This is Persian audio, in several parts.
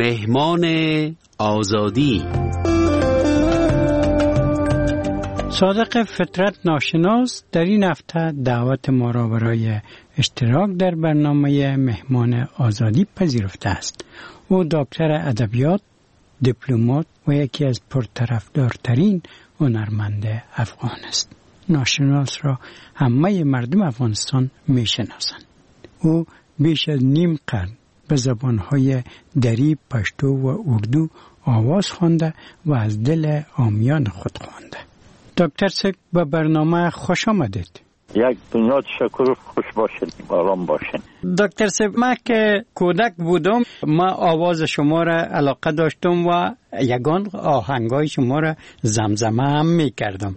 مهمان آزادی. صادق فطرت ناشناس در این هفته دعوت ما را برای اشتراک در برنامه مهمان آزادی پذیرفته است. او دکتر ادبیات، دیپلمات و یکی از پرطرفدارترین هنرمند افغان است. ناشناس را همه مردم افغانستان می شناسند. او بیش از نیم قرن به زبانهای دری، پشتو و اردو آواز خوانده و از دل عامیان خود خوانده. دکتر صاحب به برنامه خوش آمدید. یک دنیا تشکر، خوش باشین، آرام باشین. دکتر صاحب، ما که کودک بودم ما آواز شما را علاقه داشتم و یگان آهنگای شما را زمزمه هم میکردم.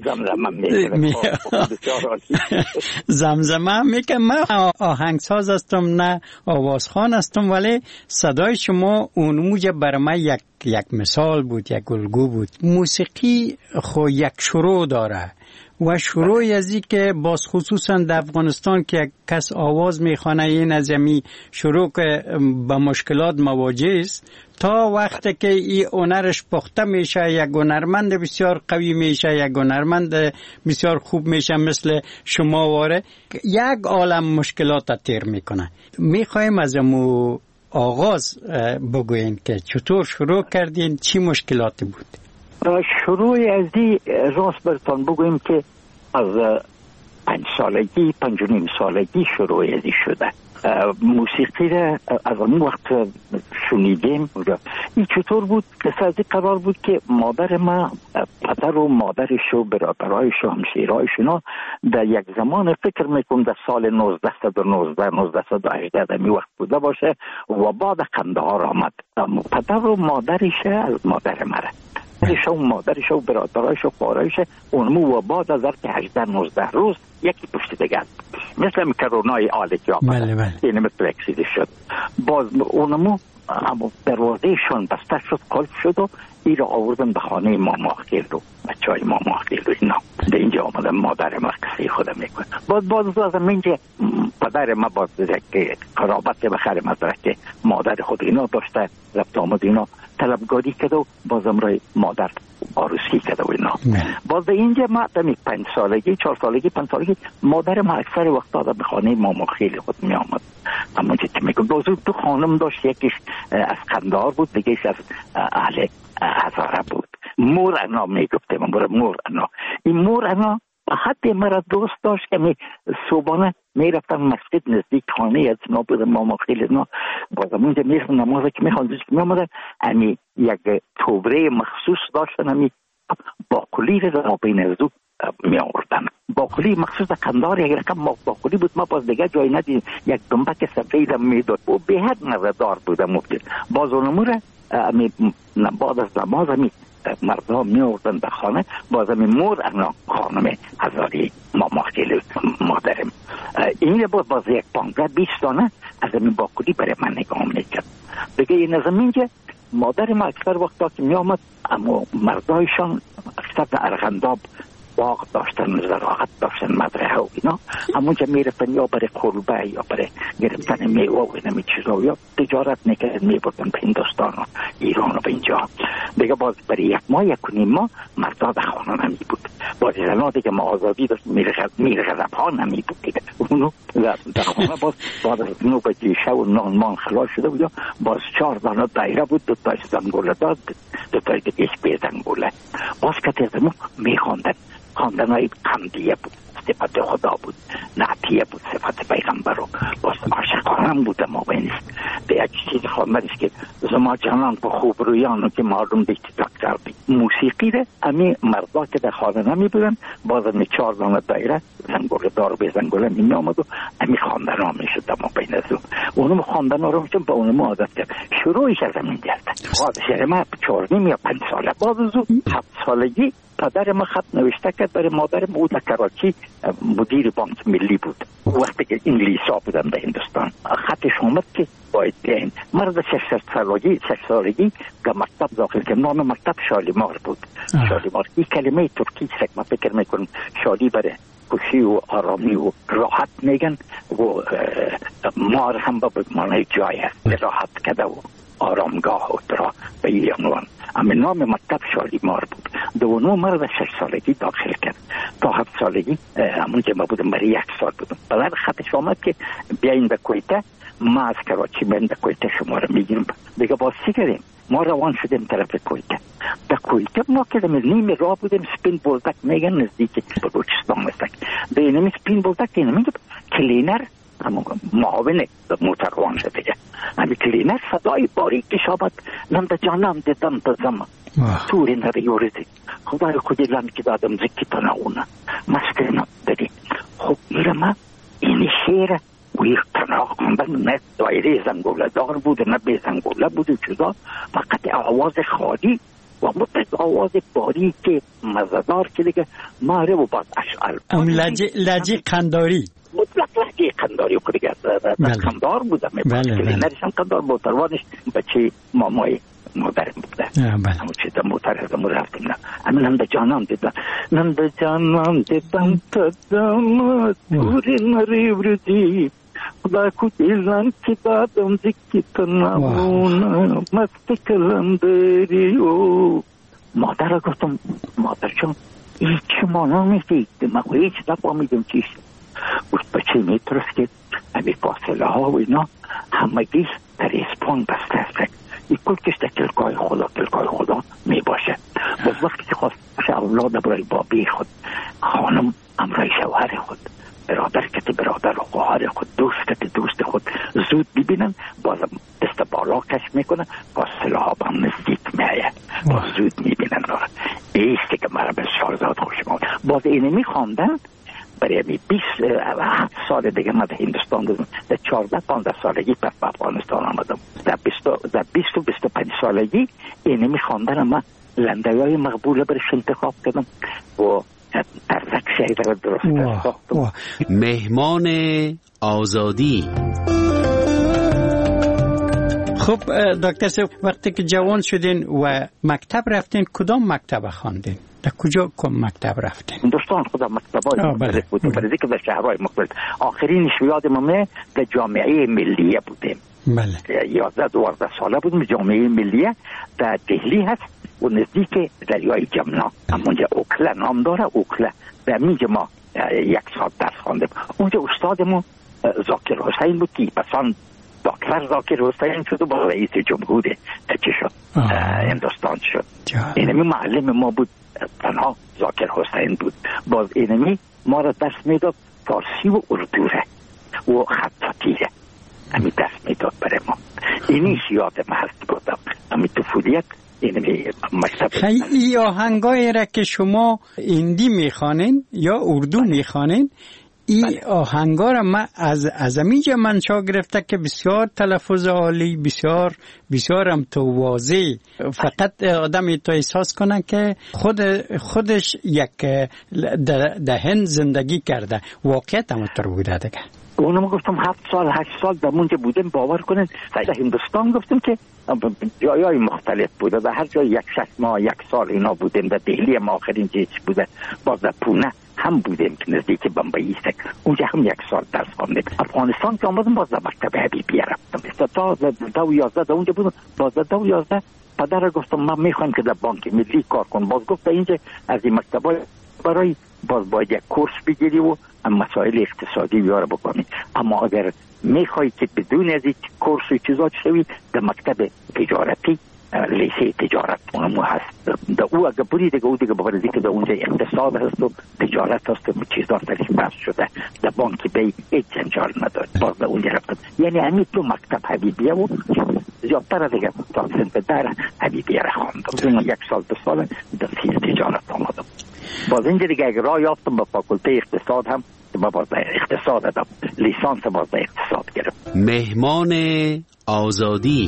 زمزمه هم میکردم. من آهنگساز هستم نه آوازخوان هستم، ولی صدای شما اون موجه بر من یک مثال بود، یک الگو بود. موسیقی خو یک شروع داره و شروع ازی که باز خصوصا در افغانستان که کس آواز میخوانه این از یمی شروع که با مشکلات مواجه است تا وقتی که این هنرش پخته میشه، یک هنرمند بسیار قوی میشه، یک هنرمند بسیار خوب میشه مثل شما واره، یک عالم مشکلات تیر میکنه. میخوایم از امو آغاز بگوین که چطور شروع کردین، چی مشکلاتی بود؟ شروع از دی راست برتان بگویم که از 5 سالگی 5.5 سالگی شروع ازی شده. موسیقی را از اون وقت شنیدیم. این چطور بود؟ قصه ازی قرار بود که مادر ما، پدر و مادرش و برادرایش و همسایه‌هایشون در یک زمان فکر میکنم در سال 1919 1918 می وقت بوده باشه و بعد قندهار آمد. پدر و مادرش از مادر مره مادرش و برادرایش و خواهرایش اونمو و بعد از 18-19 روز یکی پشت دیگه مثل کرونای آلی که آمده اینه مثل اکسیده شد. باز اونمو دروازهشون بسته شد، قلب شد و ای را آوردن به خانه ماما خیل و بچه های ماما خیل و اینا در اینجا آمدن. مادر ما قصه خودم میکنه. باز از اینجا پدر ما باز که قرابت بخیر مدرک که مادر خود اینا داشته رفت آمد اینا طلبگاری کرده و بازم رای مادر عروسی کرده و اینا. باز اینجا ما دمی 5 سالگی 4 سالگی 5 سالگی مادر ما اکثر وقتا به خانه ماما خیلی خود می آمد. اما چه میگم باز تو خانم داشت، یکیش از قندهار بود، دیگهش از اهل هزاره بود. مور انا میگفته من مور انا. این مور انا حتی مرا دوست داشت که صبحانه میرفتم مسجد نزدیک خانه از اینا بود ماما خیلی اینا. بازم اونجا میرفتم نماز که میخواندش که میامدن امی یک توبره مخصوص داشتن، امی باقلی را بین از دو می آوردن. باقلی مخصوص قندهار یک رقم باقلی بود، ما باز دیگه جای ندید. یک دنبک سفید میداد و به حد نظردار بودم. باز اونمو را بعد از نماز مردم می آوردن به خانه. باز مور انا خانم هزاری ماما خیلی مادرم این باز یک 15-20 دانه از این باقلی برای من نگاه میکرد. دیگه این از اینجا مادر ما اکثر وقتا که می آمد اما مردایشان اکثر در ارغنداب باغ داشتن، زراعت داشتن، مزرعه و اینا. همونجا میرفتن یا برای قربه یا برای گرفتن میوه و اینا می چیزا یا تجارت میکردن میبردن به هندوستان و ایران و به اینجا. دیگه باز برای 1 ماه 1.5 ماه مردا در خانه نمی بود. باز زنا دیگه ما آزادی داشت میرغذب ها نمی بود دیگه. اونو در خانه باز از 9 بجه شب و نان خلاص شده بود. باز 4 دانه دایره بود، 2 تاش زنگوله داد، 2 تاش دیگه بی زنگوله. باز که تردمو میخواندن. خواندنهای حمدیه بود، صفت خدا بود، نعتیه بود، صفت پیغمبر و باز عاشقانم بود. ما بینست به یک چیز خواندنش که زما جانان په خوب رویانو که معلوم دیگه تک کردی. موسیقی ده امی مردا که در خانه نمی بودن باز امی 4 دانه دایره زنگوله دار به زنگوله می آمد و امی خواندن ها می شد. ما بین از اونم خواندن ها رو میشم به اونم عادت کرد. شروعش از همین گرد. شهر ما 4.5 یا 5 ساله. باز از 7 سالگی پدر ما خط نوشته کرد برای مادرم. او در کراچی مدیر بانک ملی بود وقتی که انگلیسا بودن در هندوستان. خطش اومد که باید بیاین. مرد 6 سالگی که مکتب داخل کرد. نام مکتب شالیمار بود. شالیمار این کلمه ترکی که من فکر میکنم شالی برای خوشی و آرامی و راحت میگن و مار هم به معنی جای هست، راحت کده و آرامگاه اترا به این عنوان. اما نام مکتب شالیمار بود. دوانو مرد 6 سالگی داخل کرد تا 7 سالگی همون که ما بودم برای 1 سال بودم. بعد خطش آمد که بیاین به کویته، ما از کراچی بیاین به کویته شما رو میگیرم. دیگه باز چی کردیم؟ ما روان شدیم طرف کویته. در کویته ما که نیم راه بودیم، سپین بولدک میگن نزدیک بلوچستان است. به اینمی سپین بولدک اینمی کلینر همون معاون موتر روان شده دیگه. همین کلینر صدای باریکی شابت نمده جانم دیدم دزم توری نریورزی خدای خودی لم که دادم زکی تناونه مسترنا بدی. خب ایرما اینی شیر ویق تناق خوندن نه دایره زنگوله دار بود نه به زنگوله بود و چیزا، فقط آواز خالی و مطلق آواز باریک مزدار که دیگه ماره و بعد اشعال لجی قنداری مطلق لحظه قنداری و دیگه قندار بودم. نریشم قندار موتروانش بچه مامای مادرم بوده. همون چه در موتر هزمون رفتیم. نه همین هم در جانم دیدم، من در جانم دیدم تا دامت توری نریورزی خدا کدیلن که دادم زکی تنمونه مستی کلم داری و مادر گفتم مادر چون این چه مانا میگید؟ من هیچ نفهمیدم چیست. گفت بچه میترست که همین فاصله ها و اینا همگی در اسپان بسته است. این کل کش در تلقای خدا می باشه. باز وقتی که خواست اولاد برای بابی خود، خانم امرای شوهر خود، برادر کت برادر و خواهر خود، دوست کت دوست خود زود ببینن، بازم دست بالا کش میکنن، فاصله ها با هم نزدیک میایه، باز زود میبینن. ایستی که مرا به شارزاد خوش ماند. باز اینه میخواندن برای 27 سال دیگه من در هندوستان بودم. در 14-15 سالگی پس به افغانستان آمدم. در 20-25 سالگی اینه میخواندن من لنده‌های مقبوله برش انتخاب کردم و ارزک شهید را درست ساختم. مهمان آزادی. خب دکتر صاحب، وقتی که جوان شدین و مکتب رفتین، کدام مکتب خواندین؟ در کجا مکتب رفتین؟ هندوستان خودم مکتبای مختلف بودیم، برای که در شهرهای مختلف. آخرینش یادمه در جامعه ملیه بودیم. بله. 11-12 ساله بودیم. جامعه ملیه در دهلی هست و نزدیک دریای جمنا. همونجا اوکلا نام داره، اوکلا. در اینجا ما 1 ساعت درس خواندیم. اونجا استادمون ذاکر حسین بود که پسان دکتر ذاکر حسین شد و با رئیس جمهور چه شد هندوستان شد. اینمی معلم ما بود، تنها ذاکر حسین بود. باز اینمی ما را درس میداد فارسی و اردو و خطاطیه، همی درس میداد برای ما. اینیش یاد ما هست بودم. همی طفولیت اینمی مکتب. خیلی آهنگایی را که شما هندی میخوانین یا اردو میخوانین، این آهنگا را من از امیجا منشا گرفته که بسیار تلفظ عالی، بسیار هم تو واضح، فقط آدم تو احساس کنه که خودش یک در هند زندگی کرده. واقعیت هم تر بوده دیگه. اونم گفتم 7 سال 8 سال در اونجا بودم. باور کنید در هندوستان گفتم که جایای مختلف بوده. در هر جای 1-6 ماه 1 سال اینا بودیم. در دهلی ما آخرین چیز بوده. باز در پونه هم بودیم که نزدیک بمبئی است، اونجا هم 1 سال درس خواندیم. افغانستان که آمدم باز در مکتب حبیبیه رفتم. تا 2011 در اونجا بودم. باز در 2011 پدر گفتم من میخوام که در بانک ملی کار کنم. باز گفت اینجا از این مکتبای برای باز باید یک کورس بگیری و مسائل اقتصادی بیاره بکنی. اما اگر میخوای که بدون از این کورس و چیزات شوی، در مکتب تجارتی لیسه تجارت اونمو هست. در او اگر بودی دیگه او دیگه ببرزی که در اونجا اقتصاد هست و تجارت هست و چیزات درش بحث شده. در بانک بی هیچ جنجال نداره. باز در اونجا رفتم. یعنی همین تو مکتب حبیبیه و زیادتر دیگه تا سنت در حبیبیه را خواندم. 1 سال 2 سال در فیلد تجارت آمدم. باز اینجا دیگه اگر راه یافتم با فاکولته اقتصاد هم باز اقتصاد دادم. لیسانس باز اقتصاد گرفت. مهمان آزادی.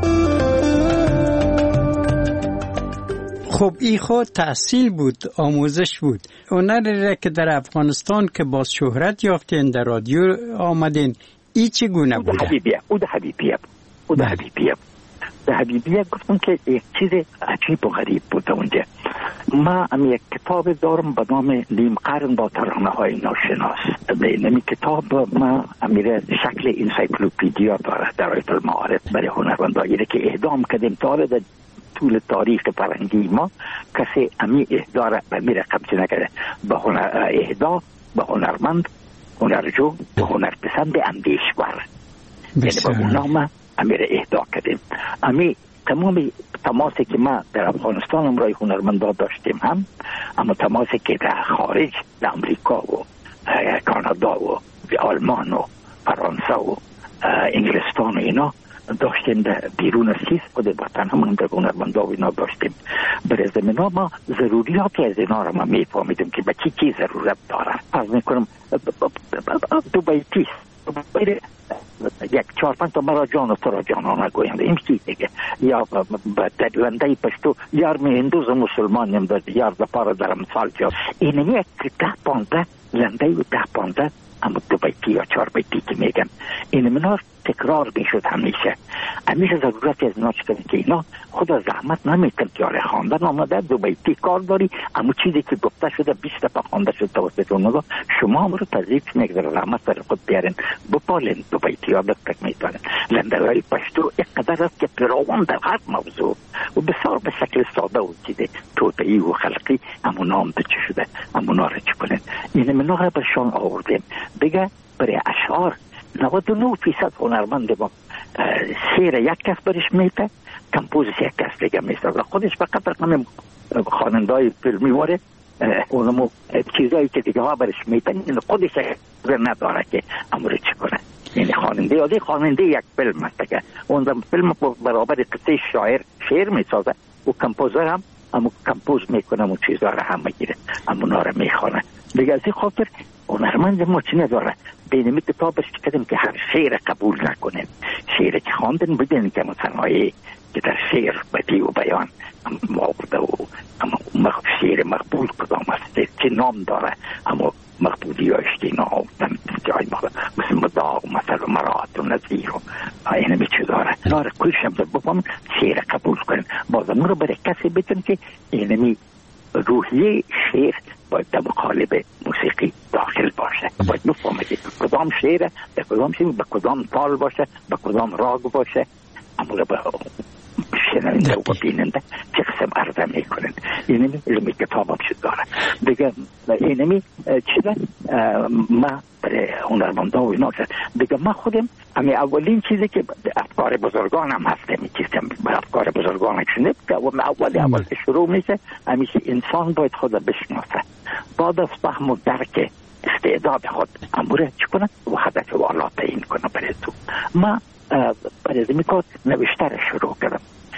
خب این خود تحصیل بود، آموزش بود. اونر که در افغانستان که باز شهرت یافتین، در رادیو آمدین، ای چگونه بوده؟ او ده حبیبیه. به حبیبیه گفتم که یک چیز عجیب و غریب بود اونجا. ما یک کتاب دارم به نام نیم قرن با ترانه های ناشناس. این کتاب ما امیر شکل انسایکلوپدیا داره در آیت المعارف برای هنرمندایی که اهدام کردیم تا در طول تاریخ فرنگی ما کسی امی اهدا را امیر قبض نکرده. به اهدا به هنرمند، هنرجو و هنرپسند اندیشور، یعنی به اون نام امیر اهدا کردیم. امی تمام تماسی که ما در افغانستان امرای هنرمندا داشتیم هم، اما تماسی که در خارج در امریکا و کانادا و آلمان و فرانسه و انگلستان و اینا داشتیم، در بیرون از چیز خود وطن همون در هنرمندا و اینا داشتیم. برای زمینا ما ضروریاتی از اینا را ما میفهمیدیم که به چی ضرورت داره. فرض میکنم دوبیتیست یک 4-5 تا مرا جان و تو را جانانه گوینده این چیز دیگه، یا در لنده پشتو یار می هندوز و مسلمان نیم داد یار دا پارا در امثال جا. این یک 10-15 لنده و 10-15 اما 2 بیتی یا 4 بیتی که میگن این منار تکرار میشد همیشه ضرورت از اینا چکنه که اینا خود از زحمت نمیتن که آره خواندن آمده 2 بیتی کار داری، اما چیزی که گفته شده 20 دفعه خوانده شده توسط اونها شما هم رو تذریب نگذاره زحمت بر خود بیارن بپالن 2 بیتی ها دقیق میتونن. لنده‌های پشتو اقدر است که پیروان در هر موضوع و بسیار به شکل ساده و چیزی توتعی و خلقی همون نام چه شده همون ها را چکنن. این منو را برشان آوردیم بگه برای اشعار 99% هنرمند ما شعر یک کس برش میته، کمپوزیس یک کس دیگه میسازه. خودش فقط رقم خواننده‌های فیلمی واره اونمو چیزایی که دیگه ها برش میتن خودش نداره که امور چی کنه. یعنی خواننده یک فیلم است که اون فیلم برابر قصه شعر میسازه و کمپوزر هم اما کمپوز میکنه و چیزها را هم میگیره امونا را میخوانه دیگه. از این خاطر هنرمند ما چی نداره بینمی کتابش کردیم که هر شعر قبول نکنه. شعر که خواندن بدین که متنایی که در شعر بدی و بیان آورده و اما شعر مقبول کدام است چه نام داره، اما مقبولی هاش که اینا آوردن جای مثل مداغ مثل و مرات و نظیر و اینمی چه داره داره کلشم در بفهم شعر قبول کنن. بازم رو برای کسی بتن که اینمی روحیه شعر باید در مقالب موسیقی داخل باشه، باید نفهمه که کدام شعر به کدام شعر به کدام تال باشه به کدام راگ باشه، اما رو به شنونده و بیننده چه قسم عرضه میکنن. اینمی علمی کتاب هم شد داره دیگه. اینمی چیزه ما برای هنرمنده و اینا دیگه ما خودم همی اولین چیزی که افکار بزرگان هم هستم چیزم به افکار بزرگان هم شنید که اول که شروع میشه همیشه انسان باید خود بشناسه، بعد از فهم و درک استعداد خود اموره چی کنه و هدف والا تعیین کنه برای تو. ما برای زمین نوشتر شروع کردم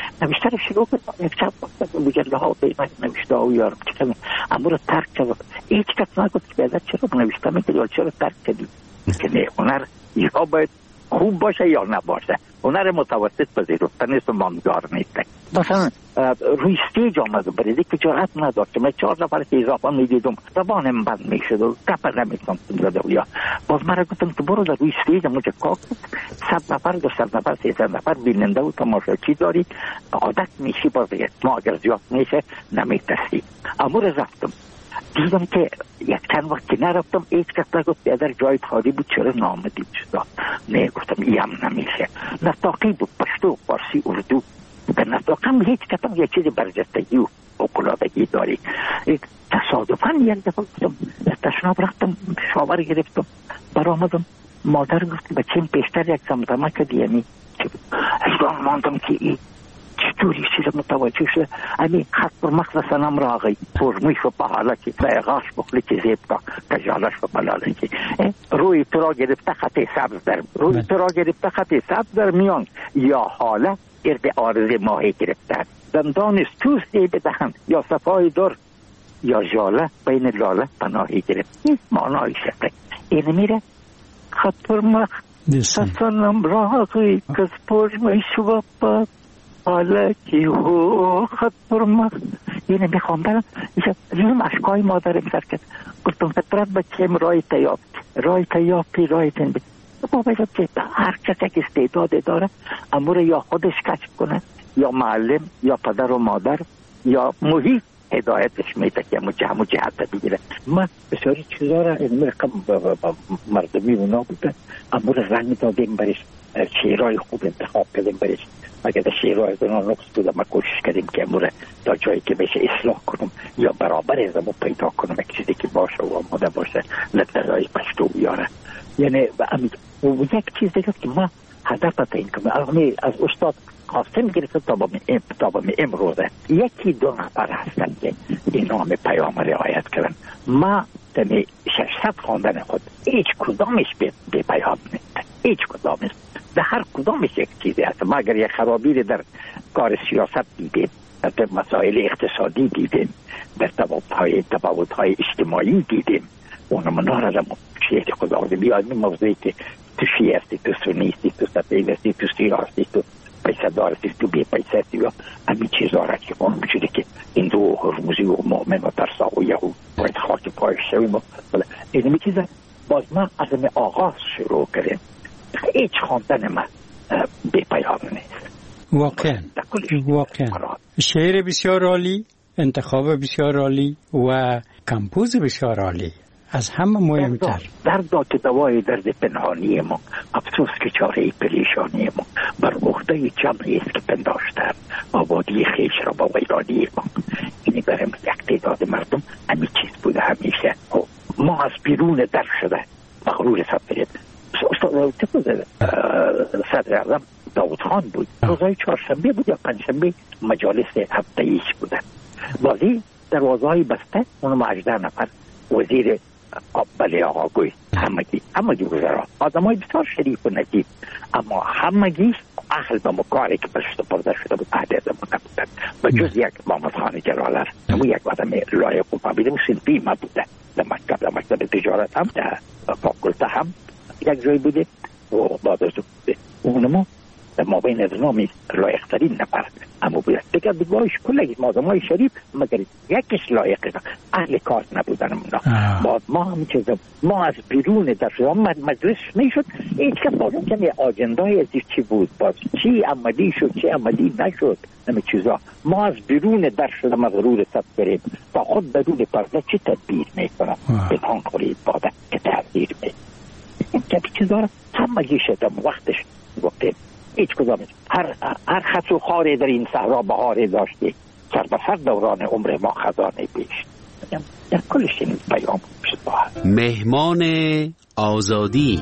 یک شب مجله ها بیمت نوشته ها و یارم چکنم اما رو ترک کردم. هیچ کس نگفت که بیادر چرا نوشته میکنی چرا ترک کردی که نه هنر یا باید خوب باشه یا نباشه، هنر متوسط پذیرفته نیست و ماندگار نیست. مثلا روی استیج آمده برای که جرأت نداشت من 4 نفر که اضافه میدیدم زبانم بند میشد و کپر نمیتونم زده و یا باز مرا گفتم که برو در روی استیج مجه کار 100 نفر 200 نفر 300 نفر بیننده و تماشاچی داری عادت میشی باز ما اگر زیاد میشه نمیترسی. اما رفتم دیدم که یک چند وقت که نرفتم هیچ کس نگفت بیادر جای خالی بود چرا نامدی شد. نه گفتم ایم نمیشه نطاقی بود پشتو فارسی اردو در نطاقم هیچ کس هم یک چیز برجستگی و اقلادگی داری. تصادفاً یک دفعه گفتم تشناب رفتم شاور گرفتم برآمدم مادر گفت بچیم پیشتر یک زمزمه کردی یعنی اصلا ماندم که این چطوری چیز متوجه شده امی خط پر مخص سنم را آقای فرمیش و پاهاله که بایغاش بخلی که زیب کا کجالش و بلاله که روی تو را گرفته خط سبز در میان یا حاله گرد آرز ماهی گرفته دندان توستی بدهن یا صفای در یا جاله بین لاله پناهی گرفت. این معنای شده این میره خط پر مخ سنم را آقای کس فرمیش و پا حالا که خط پرمخ اینه میخوام برم اینم اشکای مادرم سر کرد گفتم فطرت بچیم رای تیافتی رای تنبی بابا که هر کسی که استعداد داره امور یا خودش کشف کنه یا معلم یا پدر و مادر یا محیط هدایتش میده که همون جهت بگیره. من بسیاری چیزا را این مردمی اونا بوده اما رنگ دادیم برش، شعرهای خوب انتخاب کردیم برش. اگر در شعرهای اونا نقص بوده ما کوشش کردیم که امور تا جایی که بشه اصلاح کنم یا برابر از امور پیدا کنم، یک چیزی که باشه و آماده باشه لطرهای پشتو بیاره. یعنی یک چیز دیگه که ما هدف این کنم از استاد قاسم گرفته تا به امروزه یکی دو نفر هستن که این نام پیام رعایت کردن. ما دمی 600 خواندن خود هیچ کدامش به پیام نیست، هیچ کدامش. در هر کدامش یک چیزی هست. ما اگر یک خرابی در کار سیاست دیدیم، در مسائل اقتصادی دیدیم، در تفاوت‌های اجتماعی دیدیم، اونم نارد شیخ خدا بیاید این موضوعی که تو شیعه هستی، تو سنی هستی، تو سفید هستی، تو سیاه هستی، تو پیسه دار هستی، تو بی پیسه هستی، یا همین چیزها را که اون بجوری که هندو و هرمزی و مؤمن و ترسا و یهود باید خاک پایش شویم. این می چیزه باز ما از همه آغاز شروع کردیم. هیچ خواندن من بی پیام نیست. واقعا شعر بسیار عالی، انتخاب بسیار عالی و کمپوز بسیار عالی. از همه مهمتر درد که دوای درد پنهانی ما، افسوس که چاره پریشانی ما، بر عهده جمعی است که پنداشتند آبادی خیش را با ویرانی ما. اینی برم یک تعداد مردم همین چیز بوده همیشه. ما از بیرون در شده مغرور سفرید. صدر اعظم داود خان بود، روزهای چهارشنبه بود یا پنجشنبه مجالس هفته‌ایش بودن، ولی دروازه‌های بسته، اونم 18 نفر وزیر بله آقاگوی همگی وزرا آدمای بسیار شریف و نجیب، اما همگی اهل به مکاری که برش سپرده شده بود اهل از ما نبودن و جز یک محمد خان جلالر نمو یک آدم لایق و قابل و صنفی ما بوده. در مکتب تجارت هم در فاکولته هم یک جای بوده و بعد از اونمو در مابین از نامی لایق ترین نفر اما بوده. دیگر بگوهش کلگی آدمای شریف مگر یکیش لایق اهل کار نبودن اونا. ما همین چیزا ما از بیرون در شما مجلس میشد هیچ که معلوم کنی آجندای ازش چی بود، باز چی عملی شد چی عملی نشد، همین چیزا ما از بیرون در شده مغرور سب بریم تا خود بدون پرده چی تدبیر میکنم به پان خورید باده که تدبیر میکنم. این چیزا را همگی شدم وقتش گفته هیچ کدامش هر خط و خاره در این صحرا بهاره داشته، سر به سر دوران عمر ما خزانه پیش. در کلش این پیام شد. مهمان آزادی.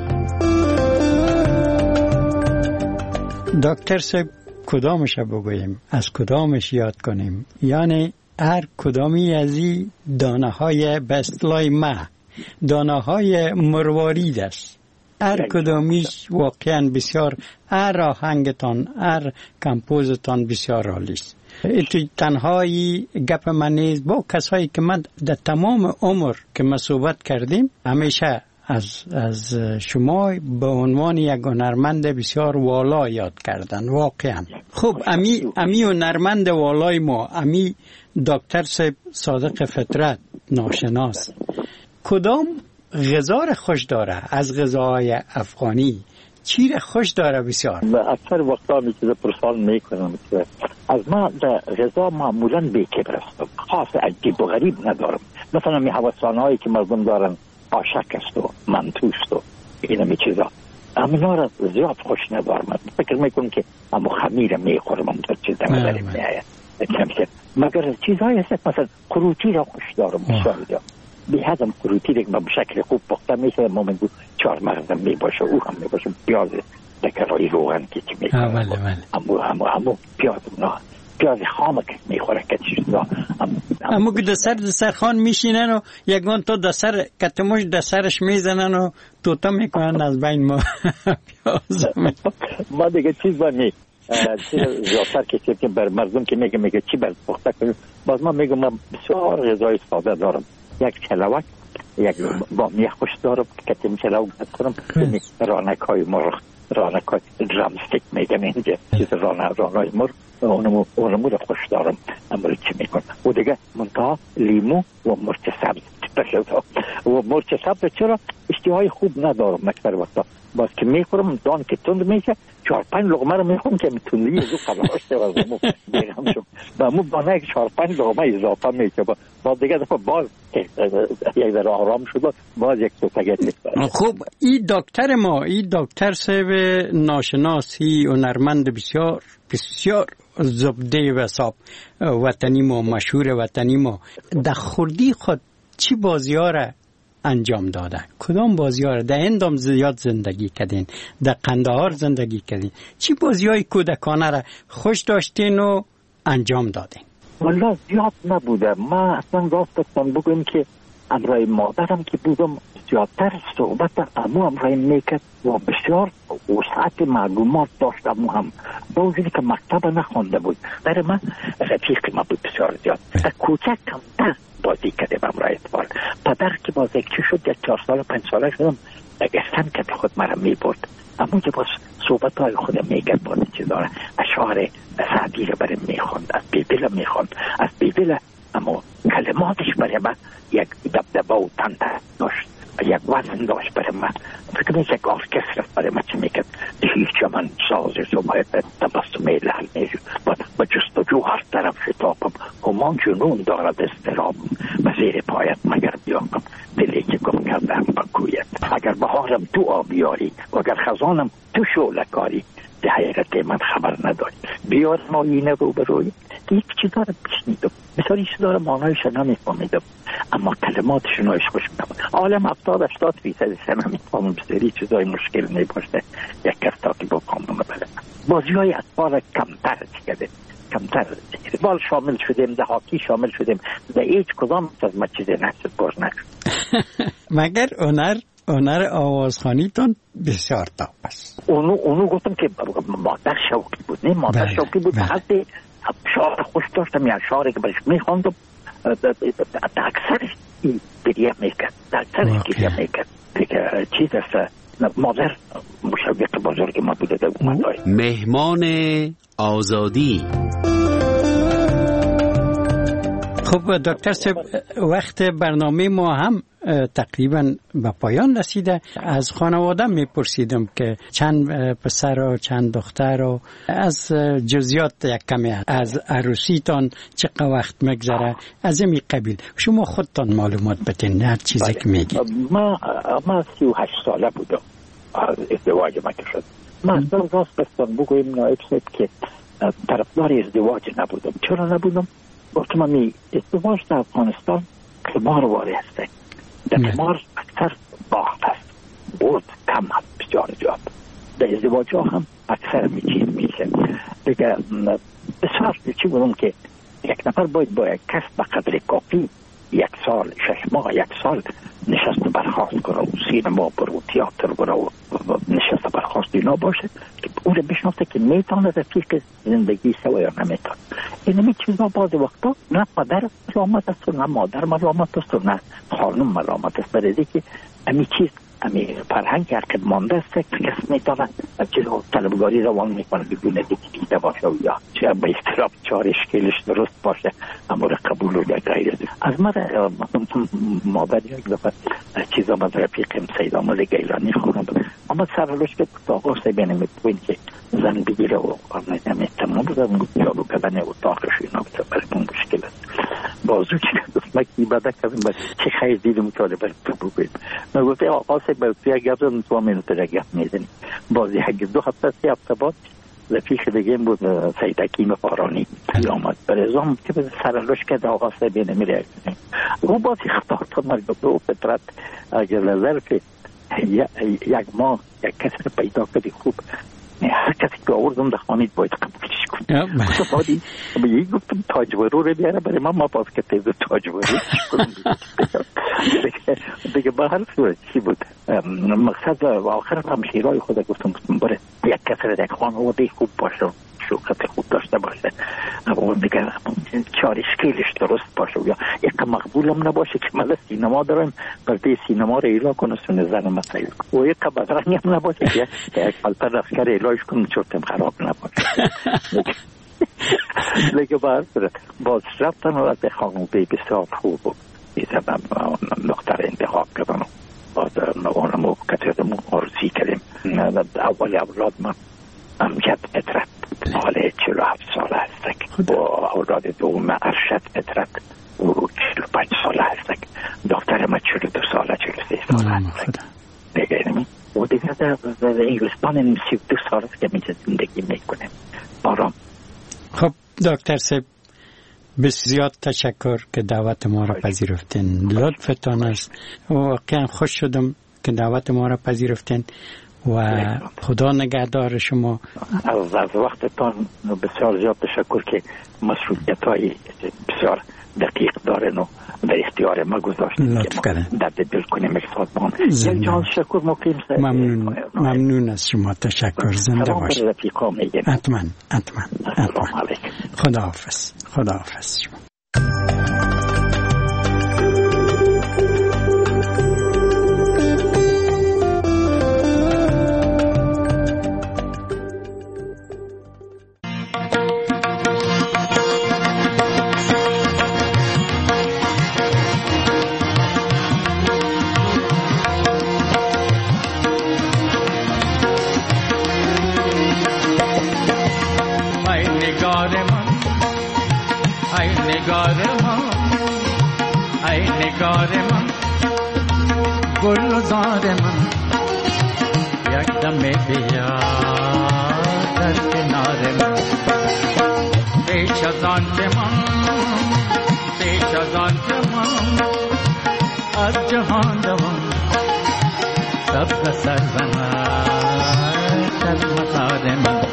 دکتر صاحب کدامش بگوییم، از کدامش یاد کنیم؟ یعنی هر کدامی از این دانه های به اصطلاح دانه های مروارید است. هر کدامیش واقعا بسیار، هر آهنگتان هر کمپوزتان بسیار عالی است. تو تنهایی گپ من نیست، با کسایی که من در تمام عمر که ما صحبت کردیم همیشه از شما به عنوان یک هنرمند بسیار والا یاد کردن واقعا. خب امی هنرمند والای ما امی دکتر صادق فطرت ناشناس کدام غذا را خوش داره از غذاهای افغانی؟ چی را خوش داره بسیار؟ اکثر وقتا می چیز پرسان میکنم که از ما در غذا معمولا بیکبر هستم، خاص عجیب و غریب ندارم. مثلا می حواسانهایی که مردم دارن آشک است و منتوست و این می چیزا اما را زیاد خوش ندارم. فکر میکنم که اما خمیر میخورم در چیز داریم میآید مگر چیزهایی هست مثلا قروتی را خوش دارم بسیار زیاد. به هضم قروتی را به شکل خوب پخته میشه، ما میگو 4 مغزم می باشه، او هم می باشه، پیاز دکرای روغن که چی میکنه اما پیاز خامه که میخوره که چیزا اما که دستر خان میشینن و یکان تو دستر کتموش دسترش میزنن و توتا میکنن از بین ما پیاز ما دیگه چیز بانی زیادتر که بر مردم که میگه چی بر پخته کنیم، باز ما میگم من بسیار غذای ساده دارم، یک چلوک، یک بامیه خوش دارم که کتیم چلوک کنم، رانک های مرغ، رانک های درامستیک میگم اینجا چیز رانای مرغ اونمو رو خوش دارم. اما چی میکنم و دیگه منتها لیمو و مرچ سبز گرفته شد و مرچ سبز چرا اشتهای خوب ندارم مکتر وقتا باز که میخورم دان که تند میشه 4-5 لقمه رو میخورم که میتونی یه خلاص و مو بیرم شم و مو بانه 4-5 لقمه اضافه میشه باز دیگه دفعه باز یک ذره آرام شد باز یک سوپاگتی میخورم. خوب این دکتر ما این دکتر صاحب ناشناسی هنرمند بسیار بسیار زبده و صاحب وطنی ما مشهور وطنی ما در خردی خود چی بازی ها را انجام داده؟ کدام بازی ها را در هندام زیاد زندگی کردین، در قندهار زندگی کردین، چی بازی های کودکانه را خوش داشتین و انجام دادین؟ والا زیاد نبوده. ما اصلا راستم بگویم که امرای مادرم که بودم زیادتر صحبت امرای میکرد و بسیار وسعت معلومات داشت. هم با وجودی که مکتب نخونده بود برای من رفیق ما بود بسیار زیاد. کوچک کمتر بازی کردیم امرای اطفال. پدر که باز یک چی شد 4 سال 5 ساله شدم استن که خود مرا میبرد اما که باز صحبت های خود میگرد باز چی داره اشعار سعدی رو برای میخوند از بیبیل میخوند از بیبیل اما کلماتش برای من یک دبدبه و تنده داشت یک وزن داشت برای من فکر میشه یک ارکستر برای من چی میکرد هیچ من سازش و باید تبسمه لحل میشود با جستجو هر طرف شتابم همان جنون دارد استرابم و زیر پایت مگر بیاقم دلی که گم کردم بگوید اگر بهارم تو آبیاری و اگر خزانم تو شولکاری به حقیقت من خبر نداری بیار ما اینه رو بروی یک چیزا رو بشنیدم مثال این چیزا رو معنایش نمیفهمیدم اما کلماتش نایش خوش میدم عالم 70-80% نمیفهمم بسیاری چیزای مشکل نباشه یک کستا که با کامون بله بازی های اطفال کمتر چیده کمتر بال شامل شدیم ده هاکی شامل شدیم ده هیچ کدام از ما چیزی نشد باز نشد مگر هنر آوازخوانیتون بسیار تاپ است. اونو گفتم که مادر شوقی بود نه مادر شوقی بود حتی شعر خوش داشتم یا شعری که برش میخوندم اکثرش گریه میکرد اکثرش گریه میکرد دیگه چیز است مادر مشوق بزرگ ما بوده در اومدهای مهمان آزادی. خب دکتر صاحب وقت برنامه ما هم تقریبا به پایان رسیده. از خانواده میپرسیدم که چند پسر و چند دختر و از جزئیات یک کمی از عروسیتان چقدر وقت میگذره از این قبیل شما خودتان معلومات بدین هر چیزی که میگید. ما 38 ساله بودم از ازدواج ما که شد. ما اصلا راست بستان بگویم نایب صاحب که طرفدار ازدواج نبودم. چرا نبودم؟ گفتم من ازدواج در افغانستان قمار واری هسته در قمار اکثر باخت هست بود کم هست بسیار زیاد در ازدواج ها هم اکثر میچین میشه دیگه بسیار چی بودم که یک نفر باید با یک کس به قدر کافی 1 سال 6 ماه 1 سال نشست برخواست کنه و سینما برو تئاتر برو نشست برخواست اینا باشه که اون رو بشناسه که میتونه رفیق زندگی سوا یا نمیتونه. اینمی چیزا بعض وقتا نه پدر ملامت است و نه مادر ملامت است و نه خانم ملامت است برای که امی چیز امی فرهنگ حرکت مانده است که کس میتونه چیزا طلبگاری روان میکنه بدون دیده باشه و یا چه به اصطلاح 4 اشکالش درست باشه اما قبول و غیر از من مادر یک دفعه چیزا با رفیقم سید آمد گیلانی خوندم اما سرلوش که آقا سیبینه میپوین که زن بگیره و نمیتمام بودم گفت جالو کدن اتاقش اینا بسه برای من مشکل است بازو که گفت من که عبادت کردم بس چه خیر دیدم که برای تو بگوید من گفت آقا سیب باید توی گفت دادم تو همین تو گفت میزنی بازی حقی 2 هفته 3 هفته بعد رفیق دیگه بود سید حکیم فارانی آمد برزام که به سرلوش که آقا سیبینه میره او بازی خطار تا مرگفته و فطرت اگر لذرف 1 ماه یک کسی رو پیدا کردی خوب هر کسی که آوردم در خانید باید قبولش کنم بعدی به گفتم تاجورو رو بیاره برای ما باز که تیز تاجورو دیگه به هر صورت چی بود مقصد آخر هم شیرای خود گفتم بره یک کسی رو یک خانواده خوب باشه شوکت خوب داشته باشه اون دیگه 4 اشکالش درست باشه یا یک مقبولم نباشه که من سینما دارم برای سینما رو ایلا کنه سونه زن مسائل و یک بدرنگ هم نباشه که یک پلتر رفکر ایلاش کنم چورتم خراب نباشه لیکن باز رفتن و از خانواده بسیار خوب عزیزه دختر انتخاب کردن و اونمو کتردمو آرزی کردیم. اول اولاد من امجد فطرت حاله 47 ساله هستک و اولاد دوم ارشد فطرت او 45 ساله هستک. دختر ما 42 ساله 43 ساله هستک دیگه نمی و دیگه در انگلستان 32 ساله که میشه زندگی میکنه آرام. خب دکتر صاحب بسیار تشکر که دعوت ما را پذیرفتین. لطفتان است. واقعا خوش شدم که دعوت ما را پذیرفتین و خدا نگهدار شما. از وقتتان بسیار زیاد تشکر که مسئولیت‌های بسیار دقیق دارن و در اختیار ما گذاشتین که ما درد دل کنیم اقتصاد. یک جان شکر مقیم. ممنون از شما. تشکر. زنده باشید. حتما. السلام علیکم. خداحافظ شما. نگار من گلزار من یک دم بیا در کنار من. پیش از آن که من از جهان دوم سبز سرزنم در مزار من.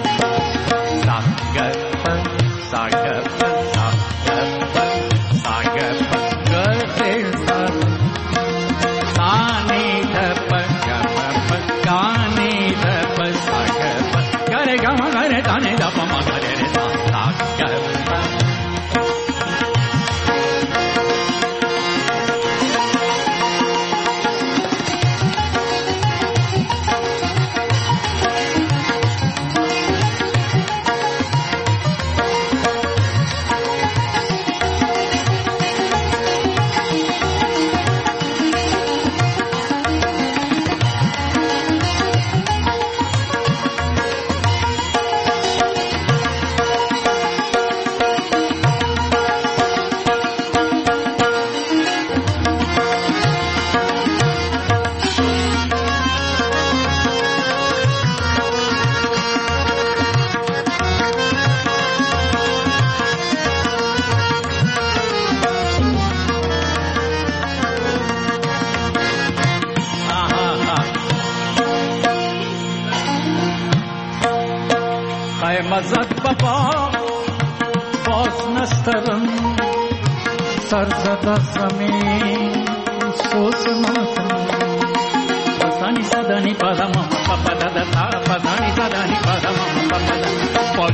مزد بابا باز نسترم سرزد زمین سوز ماتم. پسانی صدانی پادم پاپا دادا تا پسانی صدانی پادم پاپا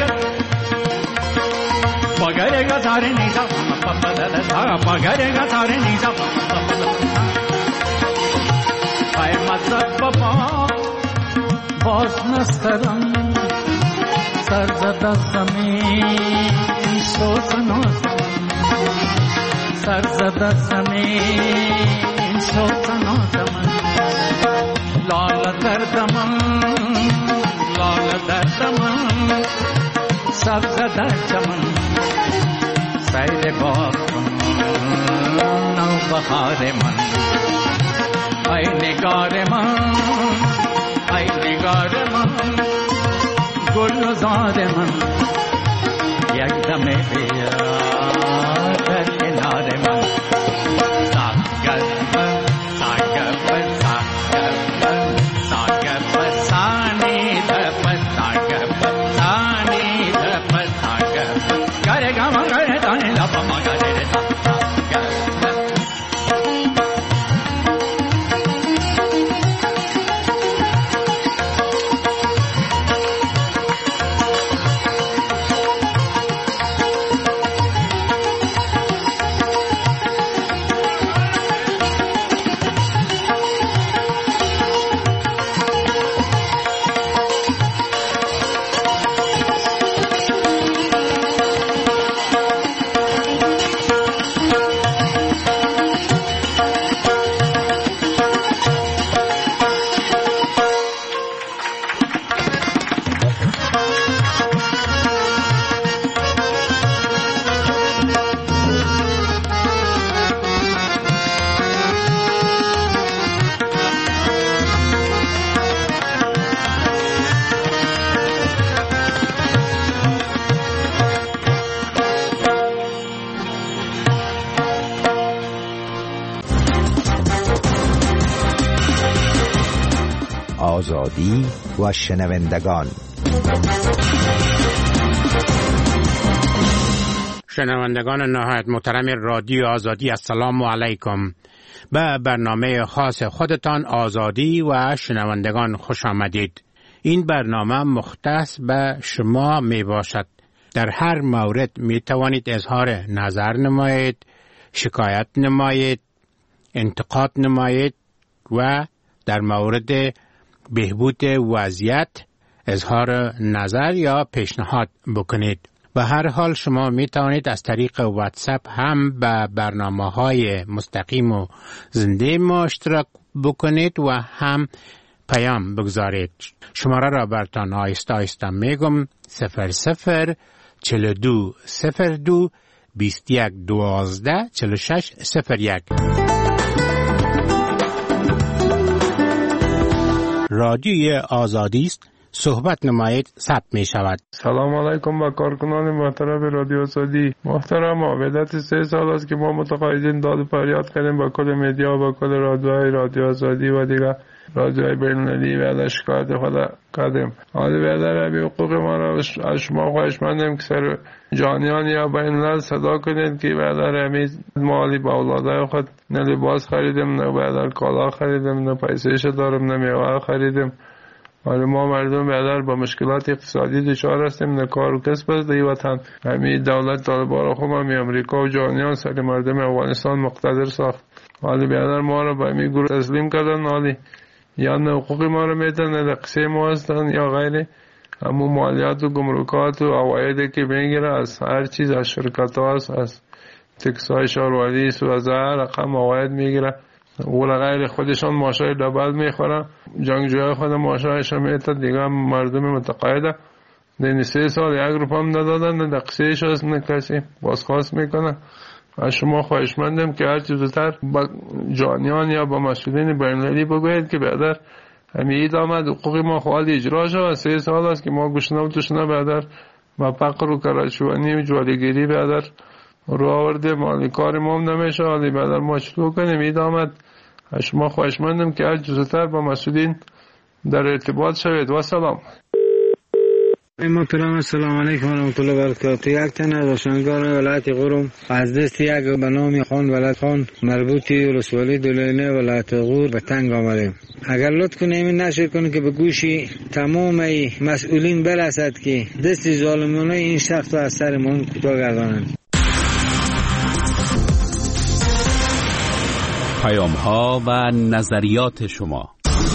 پگرگا ساره نیزا پاپا دادا تا پگرگا ساره نیزا پای مزد بابا باز نسترم سرزد زمین سوزنازم. سرزد زمین سوزنازم. لال دردم سبز در چمن سیر باغ نو بهار من. ای نگار من گلزار من یک دم بیا در کنار من. آزادی و شنوندگان. شنوندگان نهایت محترم رادیو آزادی، السلام علیکم. به برنامه خاص خودتان آزادی و شنوندگان خوش آمدید. این برنامه مختص به شما می باشد. در هر مورد می توانید اظهار نظر نمایید، شکایت نمایید، انتقاد نمایید و در مورد بهبود وضعیت اظهار نظر یا پیشنهاد بکنید. به هر حال شما می توانید از طریق واتساپ هم به برنامه‌های مستقیم و زنده ما اشتراک بکنید و هم پیام بگذارید. شماره را براتان آهسته آهسته میگم: 0042 02 21 12 46 01. رادیوی آزادی است. صحبت نمایید، ثبت می شود. سلام علیکم با کارکنان محترم رادیو آزادی. محترم، مدت 3 سال است که ما متقاعدین داد و فریاد کردیم با کل مدیا، با کل رادیو آزادی و دیگر رادیوهای بین‌المللی و شکایت خود کردیم. حالا بیادر همین حقوق ما را از شما خواهشمندیم که سر جانیان یا بین‌الملل صدا کنید که بیادر همین مالی با اولادای خود نه لباس خریدیم، نه بیادر کالا خریدیم، نه پیسه‌اش دارم، نه میوه خریدیم. حالا ما مردم بیادر با مشکلات اقتصادی دچار هستیم، نه کار و کسب است در وطن. همین دولت طالبان خود همین امریکا و جهانیان سر مردم افغانستان مقتدر ساخت. حالا بیادر ما را به همین گروه تسلیم کردن. حالی یا نه حقوق ما را میدن، نه قصه ما هستن یا غیره. همون مالیات و گمرکات و عوایدی که میگیره از هر چیز، از شرکت ها هست، از تکسای شهروردی و هر رقم عواید میگیره. و غیر خودشان ماشای دبل میخورن، جنگجوهای خود ماشایشان میتد. دیگه مردم متقاعده دین 3 سال 1 روپیه هم ندادن، نه دقیقش هست، نه کسی بازخواست میکنه. از شما خواهشمندم که هر چیز زودتر با جانیان یا با مسئولین بین‌المللی بگوید که بیادر همین اید آمد حقوق ما خواهد اجرا شد. 3 سال است که ما گشنه و تشنه بیادر با فقر و کرشوانی و جوالگیری بیادر رو آورده. مالی کار ما هم نمیشه. حالی بیادر ما چطور کنیم؟ اید آمد. از شما خواهشمندم که هر چیز زودتر با مسئولین در ارتباط شوید. و سلام. محترم، السلام علیکم و رحمت الله و برکاته. یک تن از روشنگان ولایت قرم از دست یک به نام خان ولایت خان مربوطی ولسوالی دولینه ولایت غور به تنگ آمدیم. اگر لطف کنیم این نشر کنیم که به گوشی تمام مسئولین برسد که دست ظالمانه این شخص را از سرمان کوتاه گردانند. پیام ها و نظریات شما.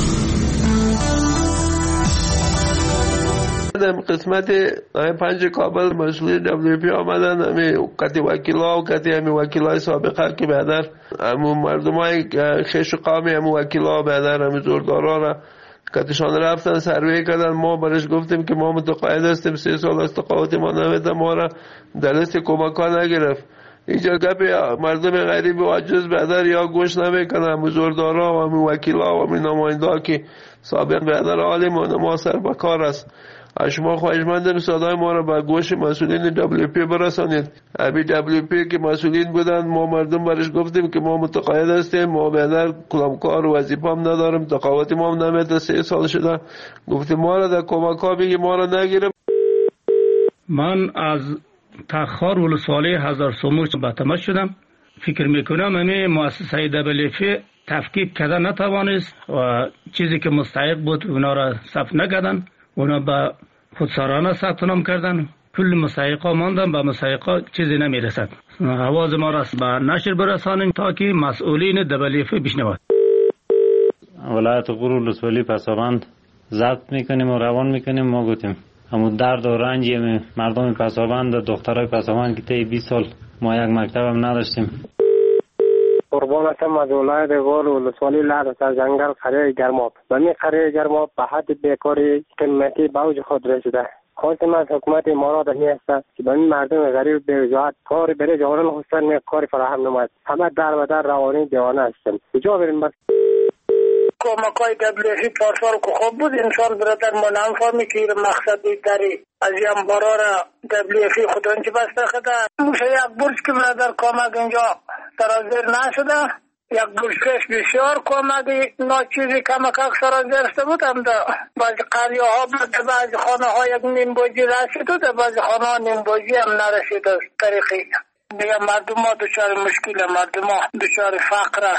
قسمت 5 کابل مسئولین WP آمدن، همین قطعی وکیلا و قطعی همین وکیلای سابقه که بیادر همون مردم های خیش قامی همون وکیلا بیادر همین زوردارا را قطعشان رفتن سروی کردن. ما برش گفتیم که ما متقاعد هستیم، 3 سال است تقاعد ما نمیده، ما را در لیست کمک ها نگرفت. اینجا گپ مردم غریب و عجز بیادر یا گوش نمیکنن. همون زوردارا و همون وکیلا و همین نماینده که سابق بیادر عالم و ما سر بکار است. از شما خواهشمندم صدای ما را به گوش مسئولین WP برسانید. ابی WP که مسئولین بودن، ما مردم برش گفتیم که ما متقاعد هستیم، ما بیادر کلامکار و وظیفه هم نداریم، تقاعد ما هم نمیده، 3 سال شده. گفتیم ما را در کمک ها بگی، ما را نگیرم. من از تخار ولسوالی هزار سموش به تماس شدم. فکر میکنم همین مؤسسه WP تفکیک کرده نتوانست و چیزی که مستحق بود اونا را ثبت نکردن. اونا به خودسرانه ثبت نام کردن. کل مستحقا ماندن، به مستحقا چیزی نمیرسد. آواز ما را به نشر برسانیم تا که مسئولین WP بشنوند. ولایت غور ولسوالی پسابند ضبط میکنیم و روان میکنیم. ما گفتیم همون درد و رنجی مردم پسابند، دخترای پسابند که طی 20 سال ما یک مکتب هم نداشتیم. قربان هستم از ولایت غور ولسوالی لحظه از جنگل قریه گرماب. و این قریه گرماب به حد بیکاری قیمتی به اوج خود رسیده. خواستم از حکومت امارات این است که به این مردم غریب به وجاهت کاری برای جوانان خواستن کاری فراهم نماید. همه در و در روانی دیوانه هستند. کجا بریم بس؟ کمکای WP پارسال که خوب بود، انسان برادر ما نمی‌فهمی که مقصد داری از این برای WP خودان چی بسته خدا. موشه یک برج که برادر کمک اینجا ترازیر نشده، یک گوشتش بسیار کمک ناچیزی کمک اکثر گرفته بودم. در بعضی قریه ها در بعضی خانه ها یک نیم بوجی رسید و در بعضی خانه ها نیم بوجی هم نرسید. از طریقی دیگه مردم ها دچار مشکل، مردم ها دچار فقر.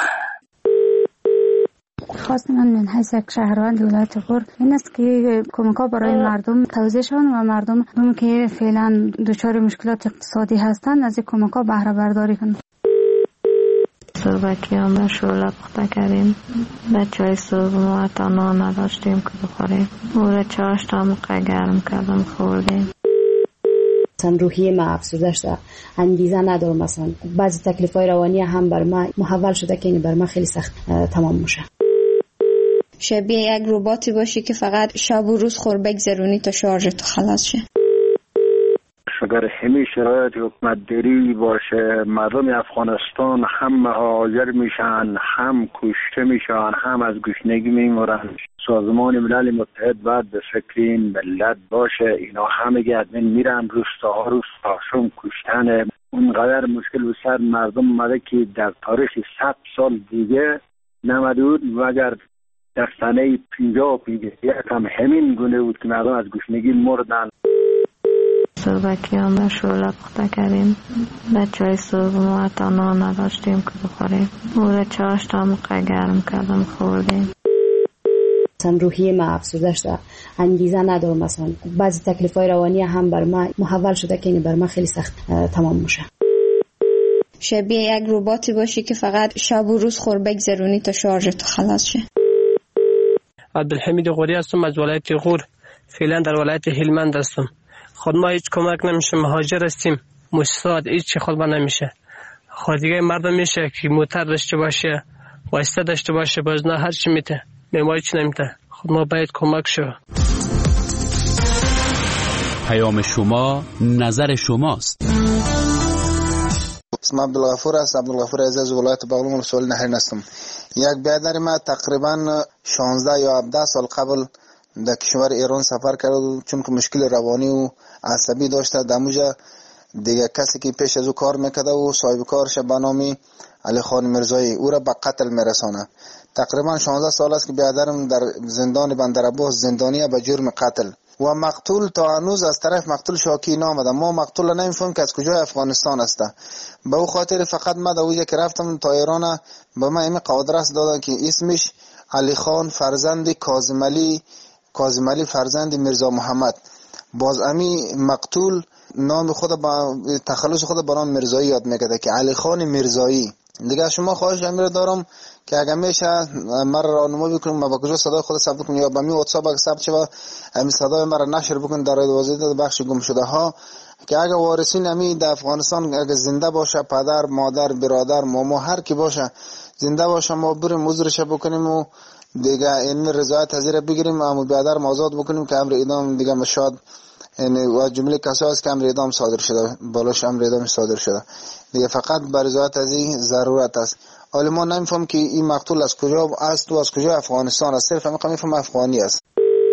خواست من من حیث یک شهروند ولایت غور این است که کمک ها برای مردم توزیع شوند و مردم که فعلا دچار مشکلات اقتصادی هستند از این کمک ها بهره برداری کنند. صبح کیام شعله پخته کردیم، به چای صبح ما تا نان نداشتیم که بخوریم، او را چاش تا موقع گرم کردم خوردیم. مثلا روحیه ما افسوده شده، انگیزه ندارم، مثلا بعضی تکلیفای روانی هم بر ما محول شده که این بر ما خیلی سخت تمام میشه. شبیه یک رباتی باشی که فقط شب و روز خور بگذرونی تا شارژت خلاص شه. اگر همین شرایط حکومت داری باشه، مردم افغانستان هم مهاجر میشن، هم کشته میشن، هم از گشنگی میمورن. سازمان ملل متحد باید به فکر این ملت باشه. اینا همه گردن میرن، روستاها روستاشون کشتن. اونقدر مشکل به سر مردم اومده که در تاریخ 100 سال دیگه نمده بود و اگر در سنه 50 هم همین گونه بود که مردم از گشنگی مردن. صبح کیام شعله پخته کردیم، به چای صبح ما تا نان نداشتیم که بخوریم، او را چاش تا موقع گرم کردم خوردیم. مثلا روحیه ما افسوده شده، انگیزه ندارم، مثلا بعضی تکلیفای روانی هم بر ما محول شده که این بر ما خیلی سخت تمام میشه. شبیه یک رباتی باشی که فقط شب و روز خور بگذرونی تا شارژت خلاص شه. عبدالحمید غوری هستم از ولایت غور، فعلا در ولایت هلمند هستم. خود ما هیچ کمک نمیشه، مهاجر هستیم، مؤسسات هیچ خود ما نمیشه. خود دیگه مردم میشه که موتر داشته باشه، واسطه داشته باشه، باز نه هر چی میته، ما هیچ نمیته. خود ما باید کمک شو. پیام شما نظر شماست. اسم عبدالغفور است، عبدالغفور عزیز، ولایت بغلان ولسوالی نهرین هستم. یک برادر ما تقریبا 16 یا 17 سال قبل در کشور ایران سفر کرد، چون که مشکل روانی و عصبی داشته. دموجا دیگه کسی که پیش از او کار میکرده و صاحب کارش به نام علی خان مرزایی او را به قتل میرسانه. تقریبا 16 سال است که برادرم در زندان بندرعباس زندانیه به جرم قتل و مقتول تا هنوز از طرف مقتول شاکی نامده. ما مقتول نمیفهمیم که از کجای افغانستان است. به او خاطر فقط ما در ویژه که رفتم تا ایران به ما این قادرس دادن که اسمش علی خان فرزند کاظم علی فرزند میرزا محمد. باز امی مقتول نام خود با تخلص خود با نام مرزایی یاد میکرده که علی خان مرزایی. دیگه شما خواهش امیر دارم که اگر میشه مرا راهنمایی بکنید ما با کجا صدای خود ثبت کنم یا با می واتساپ اگه ثبت شه همین صدای مرا نشر بکنید در وزارت بخش گم شده ها، که اگر وارثین امی در افغانستان اگر زنده باشه، پدر مادر برادر ماما هر کی باشه زنده باشه، ما بریم عذرش بکنیم و دیگه این رضایت حاضر بگیریم و برادر آزاد بکنیم که امر اعدام دیگه مشاد یعنی و جمله کسایی است که امر اعدام صادر شده، بالاش امر اعدام صادر شده دیگه، فقط بر رضایت از این ضرورت است. حالا ما نمیفهم که این مقتول از کجا است و از کجا افغانستان است، صرف میفهم افغانی است.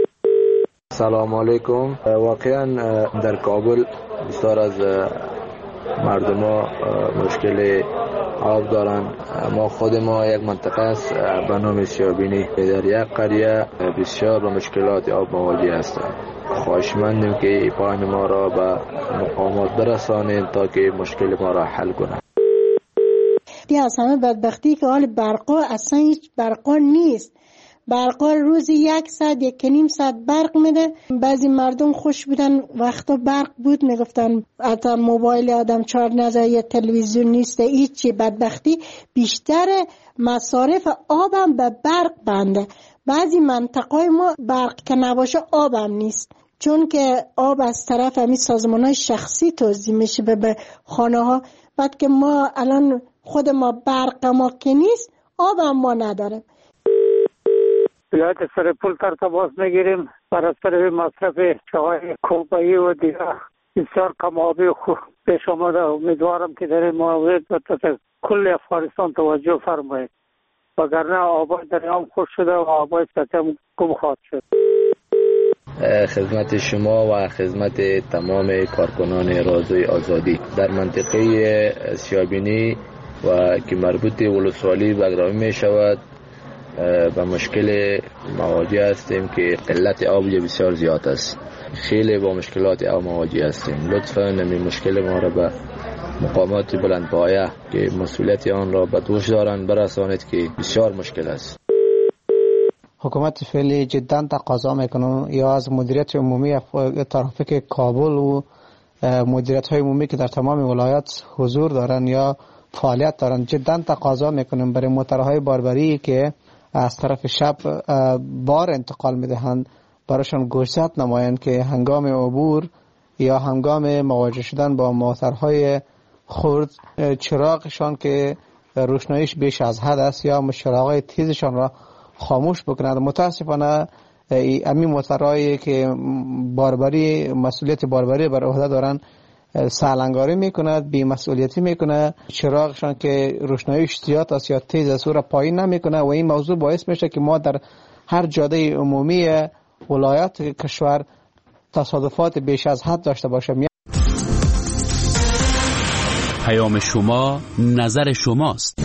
سلام علیکم. واقعا در کابل بسیار از مردم ها مشکل آب دارن. ما خود ما یک منطقه است به نام سیابینی، در یک قریه بسیار به مشکلات آب مواجه هستند. خواهشمندیم که پایان ما را به مقامات برسانید تا که مشکل ما را حل کنند. دیگه از همه بدبختی که حال برقا اصلا هیچ برقا نیست. برقا روزی 1 ساعت 1.5 ساعت برق میده. بعضی مردم خوش بودن وقتا برق بود میگفتن حتی موبایل آدم چارج نزد یا تلویزیون نیست. هیچی بدبختی بیشتر مصارف آبم به برق بنده. بعضی منطقه ما برق که نباشه آبم نیست، چون که آب از طرف همین سازمان‌های شخصی توزیع میشه به خانه ها. بعد که ما الان خود ما برق ما که نیست، آب هم ما نداریم. ولایت سرپل تماس میگیریم برای طرف مصرف چای کوبایی و دیگه بسیار کم آبی خوب پیش آمده. امیدوارم که در این مورد کل افغانستان توجه فرمایید، وگرنه آبای دریام خوش شده و آبای سطح گم خواهد شد. خدمت شما و خدمت تمام کارکنان رادیوی آزادی. در منطقه سیابینی و که مربوط ولسوالی بگرامی می شود به مشکل مواجه هستیم که قلت آب بسیار زیاد است. خیلی با مشکلات آب مواجه هستیم. لطفاً این مشکل ما را به مقامات بلندپایه که مسئولیت آن را به دوش دارند برسانید که بسیار مشکل است. حکومت فعلی جدا تقاضا میکنه یا از مدیریت عمومی ترافیک کابل و مدیریت های عمومی که در تمام ولایات حضور دارن یا فعالیت دارن جدا تقاضا میکنیم برای موترهای باربری که از طرف شب بار انتقال میدهند براشون گوشزد نمایند که هنگام عبور یا هنگام مواجه شدن با موترهای خرد چراغشان که روشناییش بیش از حد است یا چراغهای تیزشان را خاموش بکنند. متاسفانه امی موترهایی که باربری مسئولیت باربری بر عهده دارن سالنگاری میکند، بی مسئولیتی میکنه، چراغشان که روشناییش زیاد است یا تیز است او را پایین نمیکنه و این موضوع باعث میشه که ما در هر جاده عمومی ولایات کشور تصادفات بیش از حد داشته باشیم. پیام شما نظر شماست.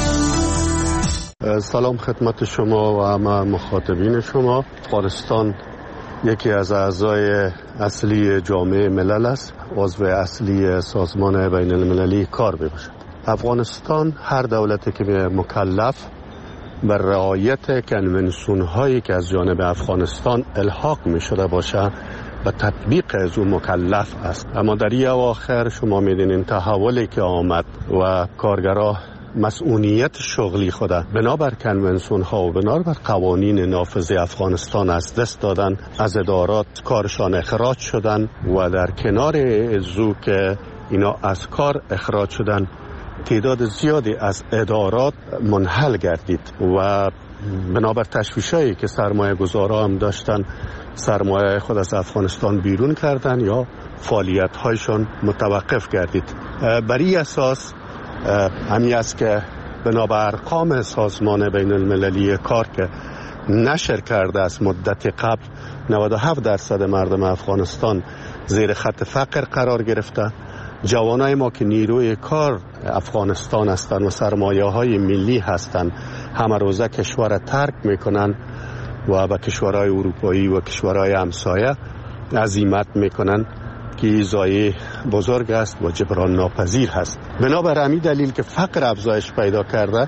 سلام خدمت شما و همه مخاطبین شما. افغانستان یکی از اعضای اصلی جامعه ملل است، عضو اصلی سازمان بین المللی کار میباشد. افغانستان هر دولتی که مکلف بر رعایت کنونسیون هایی که از جانب افغانستان الحاق می شده باشه و تطبیق از اون مکلف است. اما در این اواخر شما میدونین تحولی که آمد و کارگرها مسئولیت شغلی خود بنابر کنونسیون ها و بنابر قوانین نافذ افغانستان از دست دادن، از ادارات کارشان اخراج شدن و در کنار ازو که اینا از کار اخراج شدن تعداد زیادی از ادارات منحل گردید و بنابر تشویشایی که سرمایه گذارا هم داشتن سرمایه خود از افغانستان بیرون کردن یا فعالیت هایشان متوقف گردید. بر این اساس همی است که بنابر ارقام سازمان بین المللی کار که نشر کرده است مدت قبل 97% مردم افغانستان زیر خط فقر قرار گرفته. جوانای ما که نیروی کار افغانستان هستند و سرمایه های ملی هستند همه روزه کشور ترک میکنن و به کشورهای اروپایی و کشورهای همسایه عزیمت میکنن که ضایعه بزرگ است و جبران ناپذیر هست. بنابر همین دلیل که فقر افزایش پیدا کرده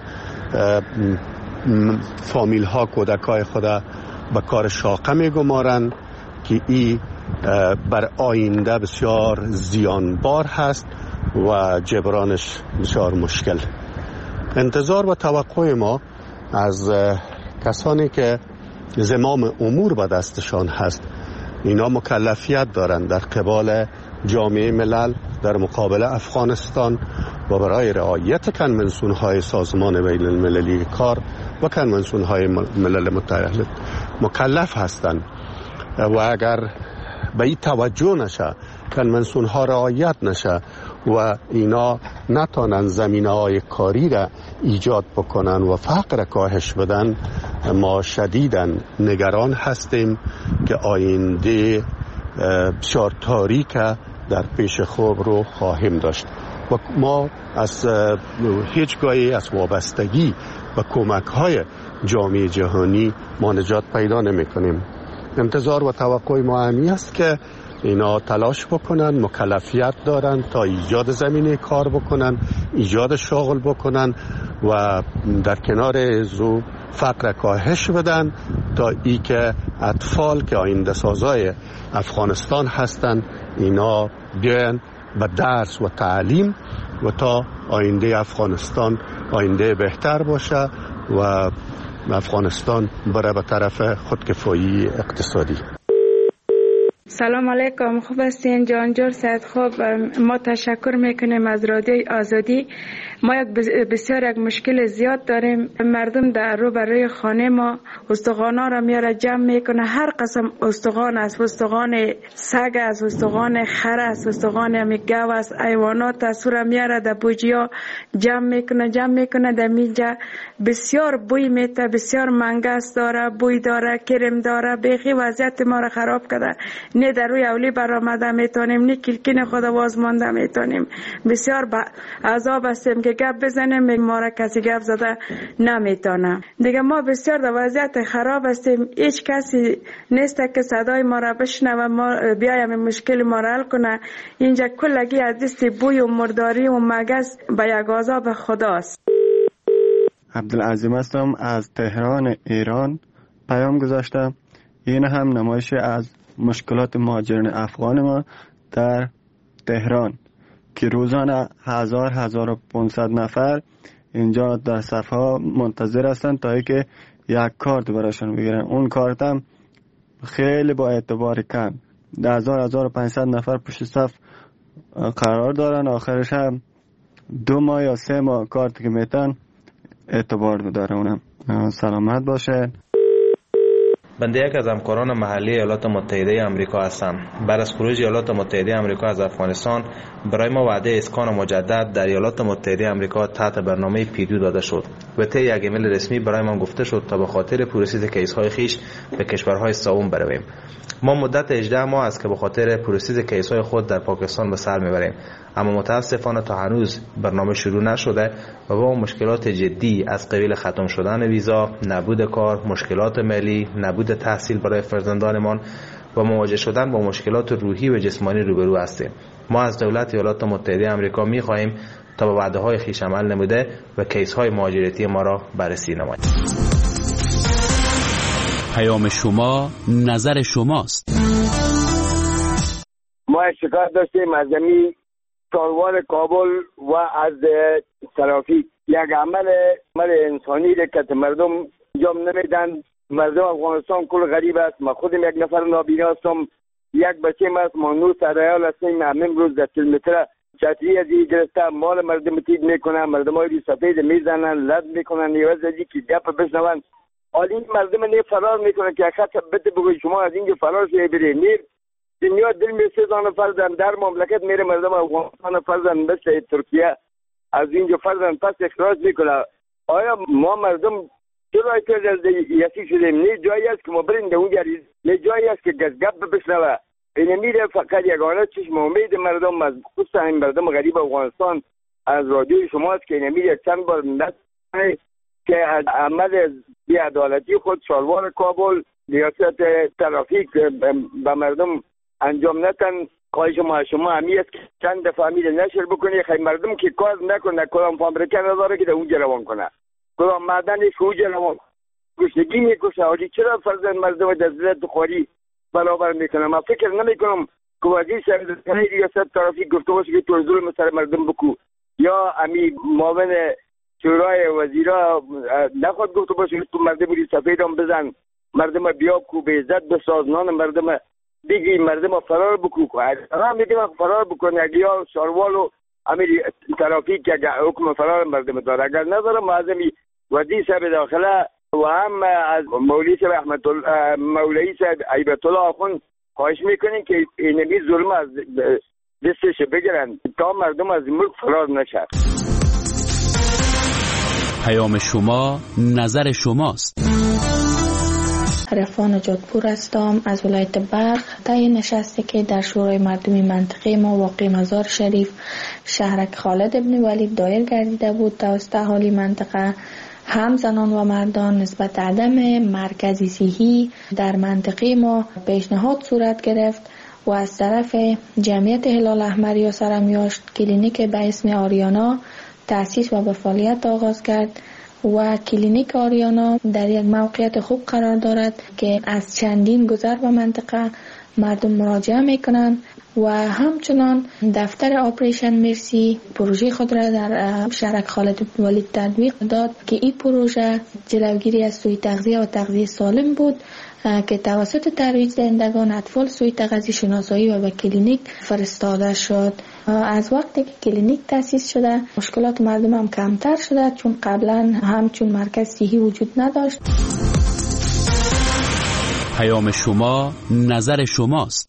فامیل ها کودکای خود به کار شاقه میگمارن که این بر آینده بسیار زیانبار هست و جبرانش بسیار مشکل. انتظار و توقع ما از کسانی که زمام امور به دستشان هست اینا مکلفیت دارند در قبال جامعه ملل در مقابل افغانستان و برای رعایت کنونسیون های سازمان بین المللی کار و کنونسیون های ملل متحد مکلف هستند و اگر به این توجه نشه کنونسیون ها رعایت نشه و اینا نتانن زمینه های کاری را ایجاد بکنن و فقر کاهش بدن ما شدیداً نگران هستیم که آینده بسیار تاریک در پیش خود رو خواهیم داشت و ما از هیچگاهی از وابستگی و کمک های جامعه جهانی ما نجات پیدا نمی کنیم. انتظار و توقع ما همی است که اینا تلاش بکنن، مکلفیت دارن تا ایجاد زمینه کار بکنن، ایجاد شغل بکنن و در کنار ازو فقر کاهش بدن تا ای که اطفال که آینده سازای افغانستان هستن اینا بیان به درس و تعلیم و تا آینده افغانستان آینده بهتر باشه و افغانستان بره به طرف خودکفایی اقتصادی. سلام علیکم، خوب هستین جانجور سید؟ خوب، ما تشکر میکنیم از رادیوی آزادی. ما بسیار یک مشکل زیاد داریم. مردم در رو برای خانه ما استخوانا را میاره جمع میکنه، هر قسم استخوان است، استخوان سگ است، استخوان خر است، استخوان گاو است، حیوانات است، را میاره در بوجیا جمع میکنه در اینجا بسیار بوی میته، بسیار منگس داره، بوی داره، کرم داره، بیخی وضعیت ما را خراب کرده. نه در روی اولی برآمده میتونیم، نه کلکین خود واز مانده میتونیم. بسیار عذاب هستیم که گپ بزنیم ما را کسی گپ زده نمیتونه. دیگه ما بسیار در وضعیت خراب هستیم، هیچ کسی نیست که صدای ما را بشنوه ما بیایم مشکل ما را حل کنه. اینجا کلگی از دست بوی و مرداری و مگس به یک عذاب خداست. عبدالعظیم هستم از تهران ایران پیام گذاشتم. این هم نمایش از مشکلات مهاجرین افغان ما در تهران که روزانه 1500 نفر اینجا در صفحه منتظر هستند تا اینکه یک کارت براشون بگیرن. اون کارت هم خیلی با اعتبار کم 1500 نفر پشت صف قرار دارن. آخرش هم 2 ماه یا 3 ماه کارت که میتن اعتبار داره. اونم سلامت باشه. بنده یک از همکاران محلی ایالات متحده آمریکا هستم. بعد از خروج ایالات متحده آمریکا از افغانستان برای ما وعده اسکان مجدد در ایالات متحده آمریکا تحت برنامه پیدو داده شد و طی یک ایمیل رسمی برای ما گفته شد تا به خاطر پروسس کیس‌های خیش به کشورهای سوم برویم. ما مدت 18 ماه است که به خاطر پروسس کیس‌های خود در پاکستان به سر میبریم، اما متاسفانه تا هنوز برنامه شروع نشده و با مشکلات جدی از قبیل ختم شدن ویزا، نبود کار، مشکلات مالی، نبود تحصیل برای فرزندانمان و مواجه شدن با مشکلات روحی و جسمانی روبرو هستیم. ما از دولت ایالات متحده آمریکا می‌خواهیم تا به وعده‌های خویش عمل نموده و کیس‌های مهاجرتی ما را بررسی نماید. پیام شما نظر شماست. ما شکایت داشتیم از زمین کاروان کابل و از ترافیک. یک عمل انسانی که مردم انجام نمیدن. مردم افغانستان کل غریب است. ما خودم یک نفر نابینا هستم، یک بچه است، ما 9 سرایال هستیم. امروز 10 کیلومتر چتری از این گرفته مال مردم تید میکنن، مردم های سفید میزنن، لد میکنن، نیوز ازی که گپ بشنون. حالی مردم نه فرار میکنن که خط بده بگوی شما از اینجا فرار شده برید. نیر دنیا دل می سیزان فرزن در مملکت میره مردم افغانستان فرزن مثل ترکیه از اینجا فرزن پس اخراج میکنه. آیا ما مردم چرا که یسی شدیم؟ نه جایی است که ما بریم در اونجا، نه جایی است که گپ بشنوه. این میره فقط یگانه چشم امید مردم از خصوصا این مردم غریب افغانستان از رادیوی شماست که این میره چند بار نتونه که از عمل بی‌عدالتی خود شالوار کابل ریاست ترافیک به مردم انجام نتن. خواهش شما همی است که چند دفعه میره نشر بکنی خیلی مردم که کار نکنه، کدام فابریکه نداره که در اونجا روان کنه، کدام معدنش اونجا روان گشنگی میکشه. حالی چرا فرزند مردم در ذلت خواری برابر میکنه؟ من فکر نمیکنم که وزیر شهرداری ریاست ترافیک گفته باشه که تو ظلم سر مردم بکو، یا امی معاون شورای وزیرا نخواد گفته باشه تو مردم ری سفیدم بزن، مردم بیا کو به عزت بساز، نان مردم دیگه مردم فرار بکو. هم میگه فرار بکنه اگه یا شاروال و امیر ترافیک که حکم فرار مردم داره، اگر نداره معظمی وزیر صاحب داخله و هم از مولوی صاحب مولوی صاحب ایبت الله آخوند خواهش میکنین که اینمی ظلم از دستش بگیرن تا مردم از ملک فرار نشه. پیام شما نظر شماست. عرفان جادپور هستم از ولایت بلخ. طی نشستی که در شورای مردمی منطقه ما واقع مزار شریف شهرک خالد ابن ولید دایر گردیده بود توسط اهالی منطقه، هم زنان و مردان نسبت عدم مرکزی صحی در منطقه ما پیشنهاد صورت گرفت و از طرف جمعیت هلال احمر یا سرمیاشت کلینیک به اسم آریانا تأسیس و به فعالیت آغاز کرد و کلینیک آریانا در یک موقعیت خوب قرار دارد که از چندین گذر و منطقه مردم مراجعه میکنند و همچنان دفتر آپریشن مرسی پروژه خود را در شهرک خالد ولید تطبیق داد که این پروژه جلوگیری از سوء تغذیه و تغذیه سالم بود که توسط ترویج دهندگان اطفال سوء تغذیه شناسایی و به کلینیک فرستاده شد. از وقتی که کلینیک تأسیس شده مشکلات مردم هم کمتر شده، چون قبلا همچون مرکز صحی وجود نداشت. پیام شما نظر شماست.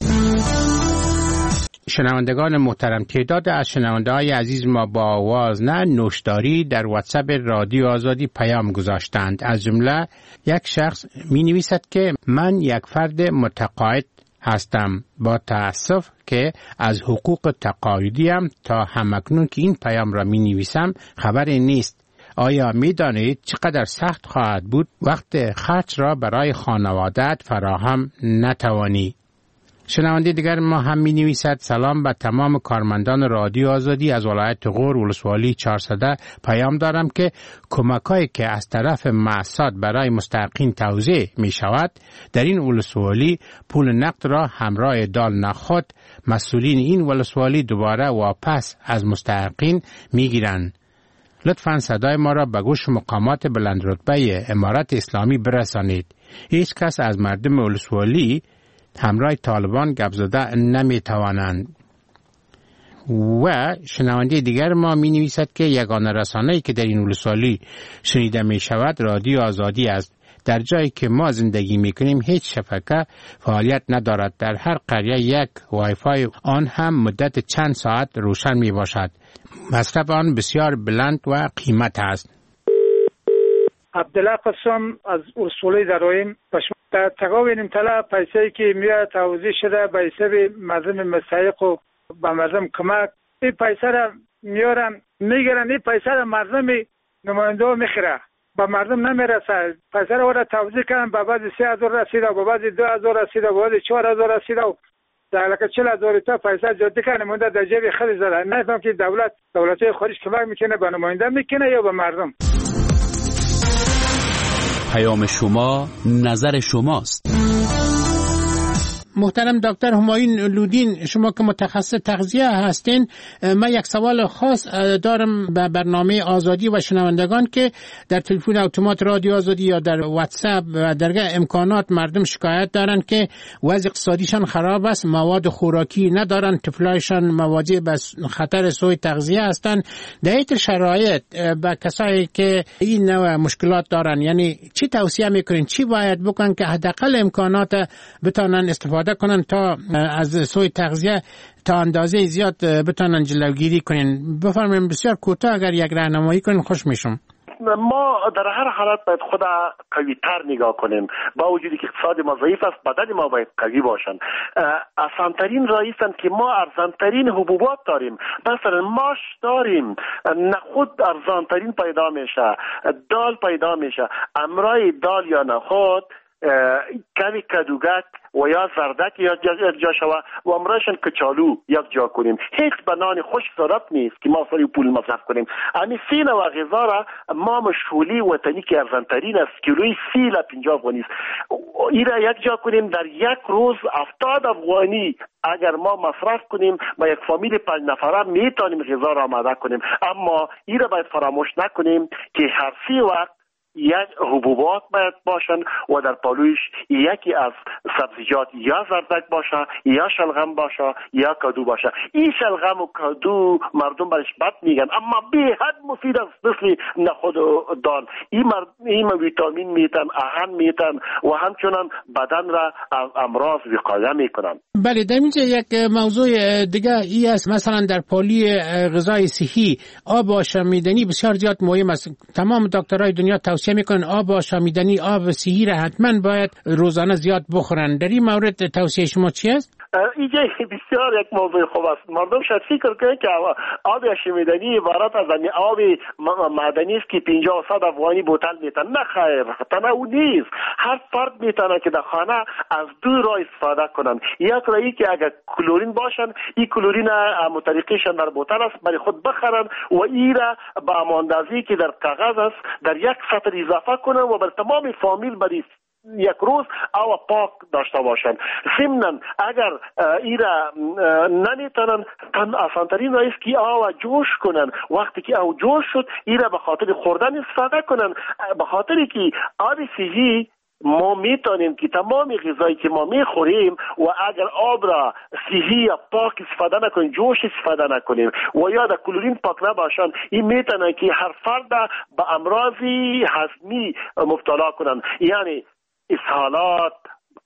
شنوندگان محترم، تعداد از شنونده‌های عزیز ما با آواز نه نوشداری در واتساپ رادیو آزادی پیام گذاشتند. از جمله یک شخص می نویسد که من یک فرد متقاعد هستم. با تأسف که از حقوق تقاعدی هم تا همکنون که این پیام را می نویسم خبری نیست. آیا می دانید چقدر سخت خواهد بود وقت خرج را برای خانواده‌ات فراهم نتوانی؟ شنونده دیگر ما هم می نویسد: سلام به تمام کارمندان رادیو آزادی از ولایت غور ولسوالی 400. پیام دارم که کمک‌هایی که از طرف مؤسسات برای مستحقین توزیع می شود در این ولسوالی پول نقد را همراه دال نخود مسئولین این ولسوالی دوباره واپس از مستحقین می گیرند. لطفاً صدای ما را به گوش مقامات بلند رتبه امارت اسلامی برسانید. هیچ کس از مردم ولسوالی همراه طالبان گپ زده نمی توانند. و شنونده دیگر ما می نویسد که یگانه رسانه‌ای که در این ولسوالی شنیده می شود رادیو آزادی است. در جایی که ما زندگی می کنیم هیچ شبکه فعالیت ندارد. در هر قریه یک وایفای آن هم مدت چند ساعت روشن می باشد. مصرف آن بسیار بلند و قیمت است. عبدالله قسم از ولسوالی درایم در تقاوین طلا پیسه‌ای که میاد توزیع شده به حساب مردم مستحق و به مردم کمک، این پیسه را میارن میگیرن، این پیسه را مردم نماینده میخره، به مردم نمیرسه. پیسه را توزیع کردن، به بعضی 3000 رسیده، به بعضی 2000 رسیده، به بعضی 4000 رسیده و در لکه 40000 تا پیسه جدی کنه مونده در جیب خیلی زده. نفهم که دولت خارج کمک میکنه به نماینده میکنه یا به مردم. پیام شما نظر شماست. محترم دکتر همایون لودین، شما که متخصص تغذیه هستین، من یک سوال خاص دارم به برنامه آزادی و شنوندگان که در تلفن اتومات رادیو آزادی یا در واتساپ و درگاه امکانات مردم شکایت دارن که وضع اقتصادیشان خراب است، مواد خوراکی ندارن، طفلایشان مواجه به خطر سوء تغذیه هستند. در این شرایط به کسایی که این نوع مشکلات دارن، یعنی چی توصیه میکنین، چی باید بکنن که حداقل امکانات بتونن استفاده کنن تا از سوء تغذیه تا اندازه زیاد بتونن جلوگیری کنین؟ بفرمایید بسیار کوتاه اگر یک راهنمایی کنین خوش میشم. ما در هر حالت باید خود قوی تر نگاه کنیم. با وجودی که اقتصاد ما ضعیف است، بدن ما باید قوی باشن. آسانترین راه است که ما ارزانترین حبوبات داریم. مثلا ماش داریم، نخود ارزانترین پیدا میشه، دال پیدا میشه. امرای دال یا نخود کمی کدوگک و یا زردک یک جا شود و امرایشان کچالو یک جا کنیم. هیچ بنان خوش ضرورت نیست که ما سری پول مصرف کنیم. امی 3 نوع غذا را ما مشغولی وطنی که ارزانترین است، کیلوی 30 تا 50 افغانی است، این را یک جا کنیم. در یک روز 70 افغانی اگر ما مصرف کنیم با یک فامیل 5 نفره میتونیم غذا را آماده کنیم. اما این را باید فراموش نکنیم که هر 3 وقت یک حبوبات باید باشن و در پالویش یکی از سبزیجات یا زردک باشه یا شلغم باشه یا کدو باشه. این شلغم و کدو مردم برش بد میگن اما به حد مفید است، مثل نخود و دال. این ویتامین میتن، آهن میتن و همچنان بدن را از امراض وقایه میکنن. بله، در اینجا یک موضوع دیگه ای است، مثلا در پالی غذای صحی آب آشامیدنی بسیار زیاد مهم است. تمام دکترای دنیا توصیه میکنن آب آشامیدنی، آب صحی را حتما باید روزانه زیاد بخورن. در این مورد توصیه شما چی است؟ اینجا بسیار یک موضوع خوب است. مردم شاید فکر کنن که آب آشامیدنی عبارت از آب معدنی است که 50 و 100 افغانی بوتل میتن. نه خیر، تنها او نیست. هر فرد میتونه که در خانه از 2 راه استفاده کنن. یک راهی که اگر کلورین باشن، این کلورین متریقیشان در بوتل است برای خود بخرن و این را با اماندازی که در کاغذ است در یک سطر اضافه کنن و بر تمام فامیل برای یک روز آب پاک داشته باشن. ضمناً اگر ایرا نمیتونن، تن آسانترین راه است که آب جوش کنن. وقتی که آب جوش شد ایرا به خاطر خوردن استفاده کنن، به خاطری که آب صحی ما میتونیم که تمام غذایی که ما میخوریم و اگر آب را صحی یا پاک استفاده نکنیم، جوش استفاده نکنیم و یا در کلورین پاک نباشن، این میتونه که هر فرد به امراض هضمی مبتلا کنن، یعنی اسهالات،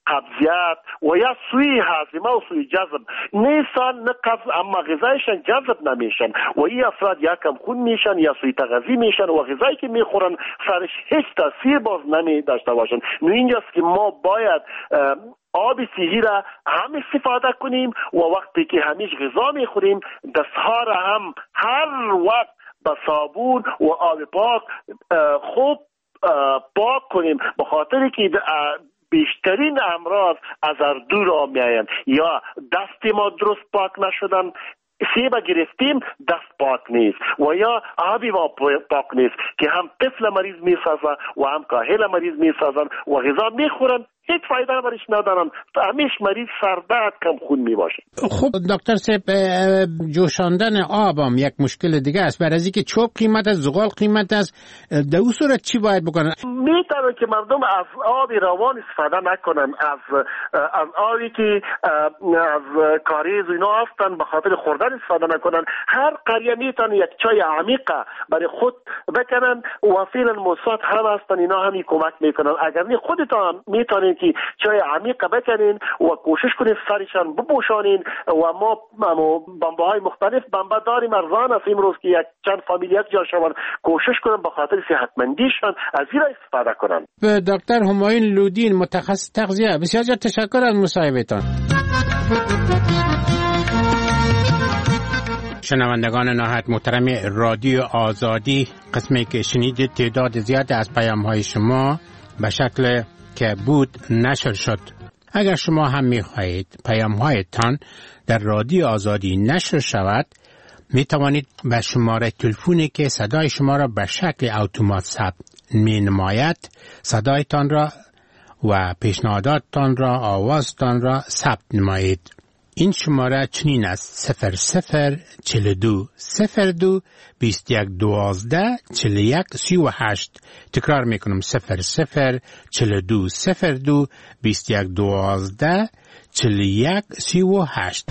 قبضیت و یا سوی هاضمه و سوی جذب نیستن، نه قبض اما غذایشان جذب نمیشن و این افراد یا کم خون میشن یا سوی تغذیه میشن و غذایی که میخورن سرش هیچ تاثیر باز نمی داشته باشن. اینجاست که ما باید آب صحی را هم استفاده کنیم و وقتی که همیش غذا میخوریم دستها را هم هر وقت با صابون و آب پاک خوب پاک کنیم، به خاطر که بیشترین امراض از دور را میآیند. یا دست ما درست پاک نشدن، سیب گرفتیم دست پاک نیست و یا آبی ما پاک نیست که هم طفل مریض میسازن و هم کاهل مریض میسازن و غذا میخورن هیچ فایده برش ندارن، همیش مریض سردرد کم خون میباشه. خب دکتر صاحب، جوشاندن آب هم یک مشکل دیگه است. برای اینکه چوب قیمت است، زغال قیمت است، در اون صورت چی باید بکنن؟ میتونه که مردم از آب روان استفاده نکنن، از آبی که از کاریز و اینا هستن به خاطر خوردن استفاده نکنن. هر قریه میتونه یک چای عمیق برای خود بکنن و فعلا موساد هم هستن، اینا هم کمک میکنن. اگر نه خودتان میتونین که چای عمیق بکنین و کوشش کنین سرشان بپوشانین و ما بمبه های مختلف بمبه داریم، ارزان است امروز که یک چند فامیلیت جا شون، کوشش کنن به خاطر صحتمندیشان از این استفاده کنن. دکتر همایون لودین، متخصص تغذیه، بسیار تشکر از مصاحبهتان. شنوندگان نهایت محترم رادیو آزادی، قسمی که شنیدید تعداد زیاد از پیام‌های شما به شکل که بود نشر شد. اگر شما هم می‌خواهید پیام‌هایتان در رادیو آزادی نشر شود، می توانید به شماره تلفنی که صدای شما را به شکل اتومات ثبت می‌نماید صدایتان را و پیشنهاداتتان را، آوازتان را ثبت نمایید. این شماره چنین است: 0042 02 21 12 41 38. تکرار میکنم: 0042 02 21 12 41 38.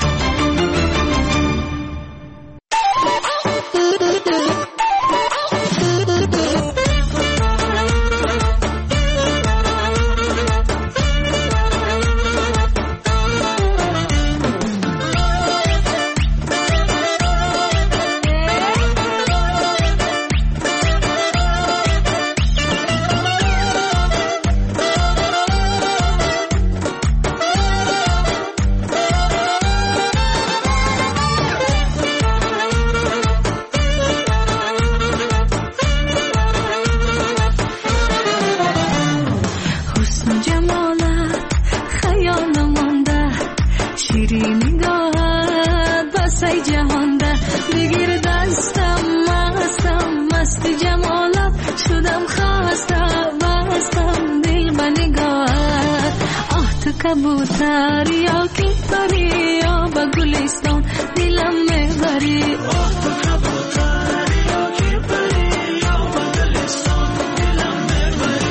कबूतर या की परी या बगुलिस्तान दिलम में भरी कबूतर या की परी या बगुलिस्तान दिलम में भरी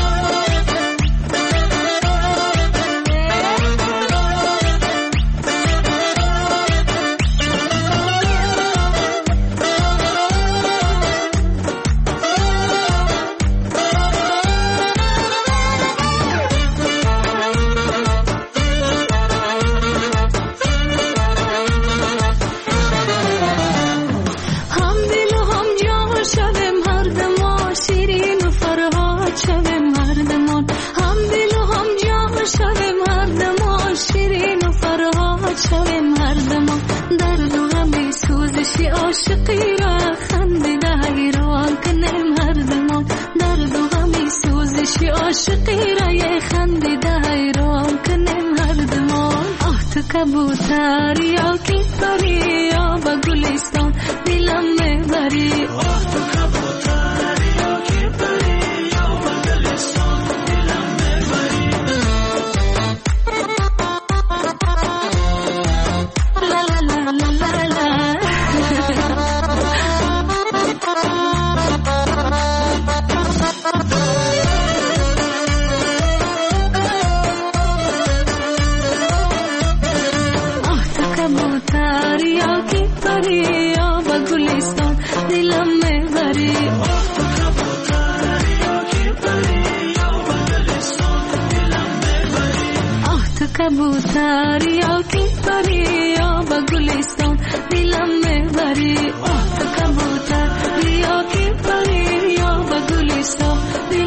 عاشقی را خندیده ایران کنیم هر دمان درد و غمی سوزشی عاشقی را یه خندیده ایران کنیم هر دمان آه تو کبوتر یا کی پری یا با گلستان دلم میبری آه تو کبوتر یا کی پری یا با گلستان دلم میبری لا لا لا لا لا کبوتر یا کی پری یا به گلستان دلم میبری تو کبوتر یا کی پری یا به گلستان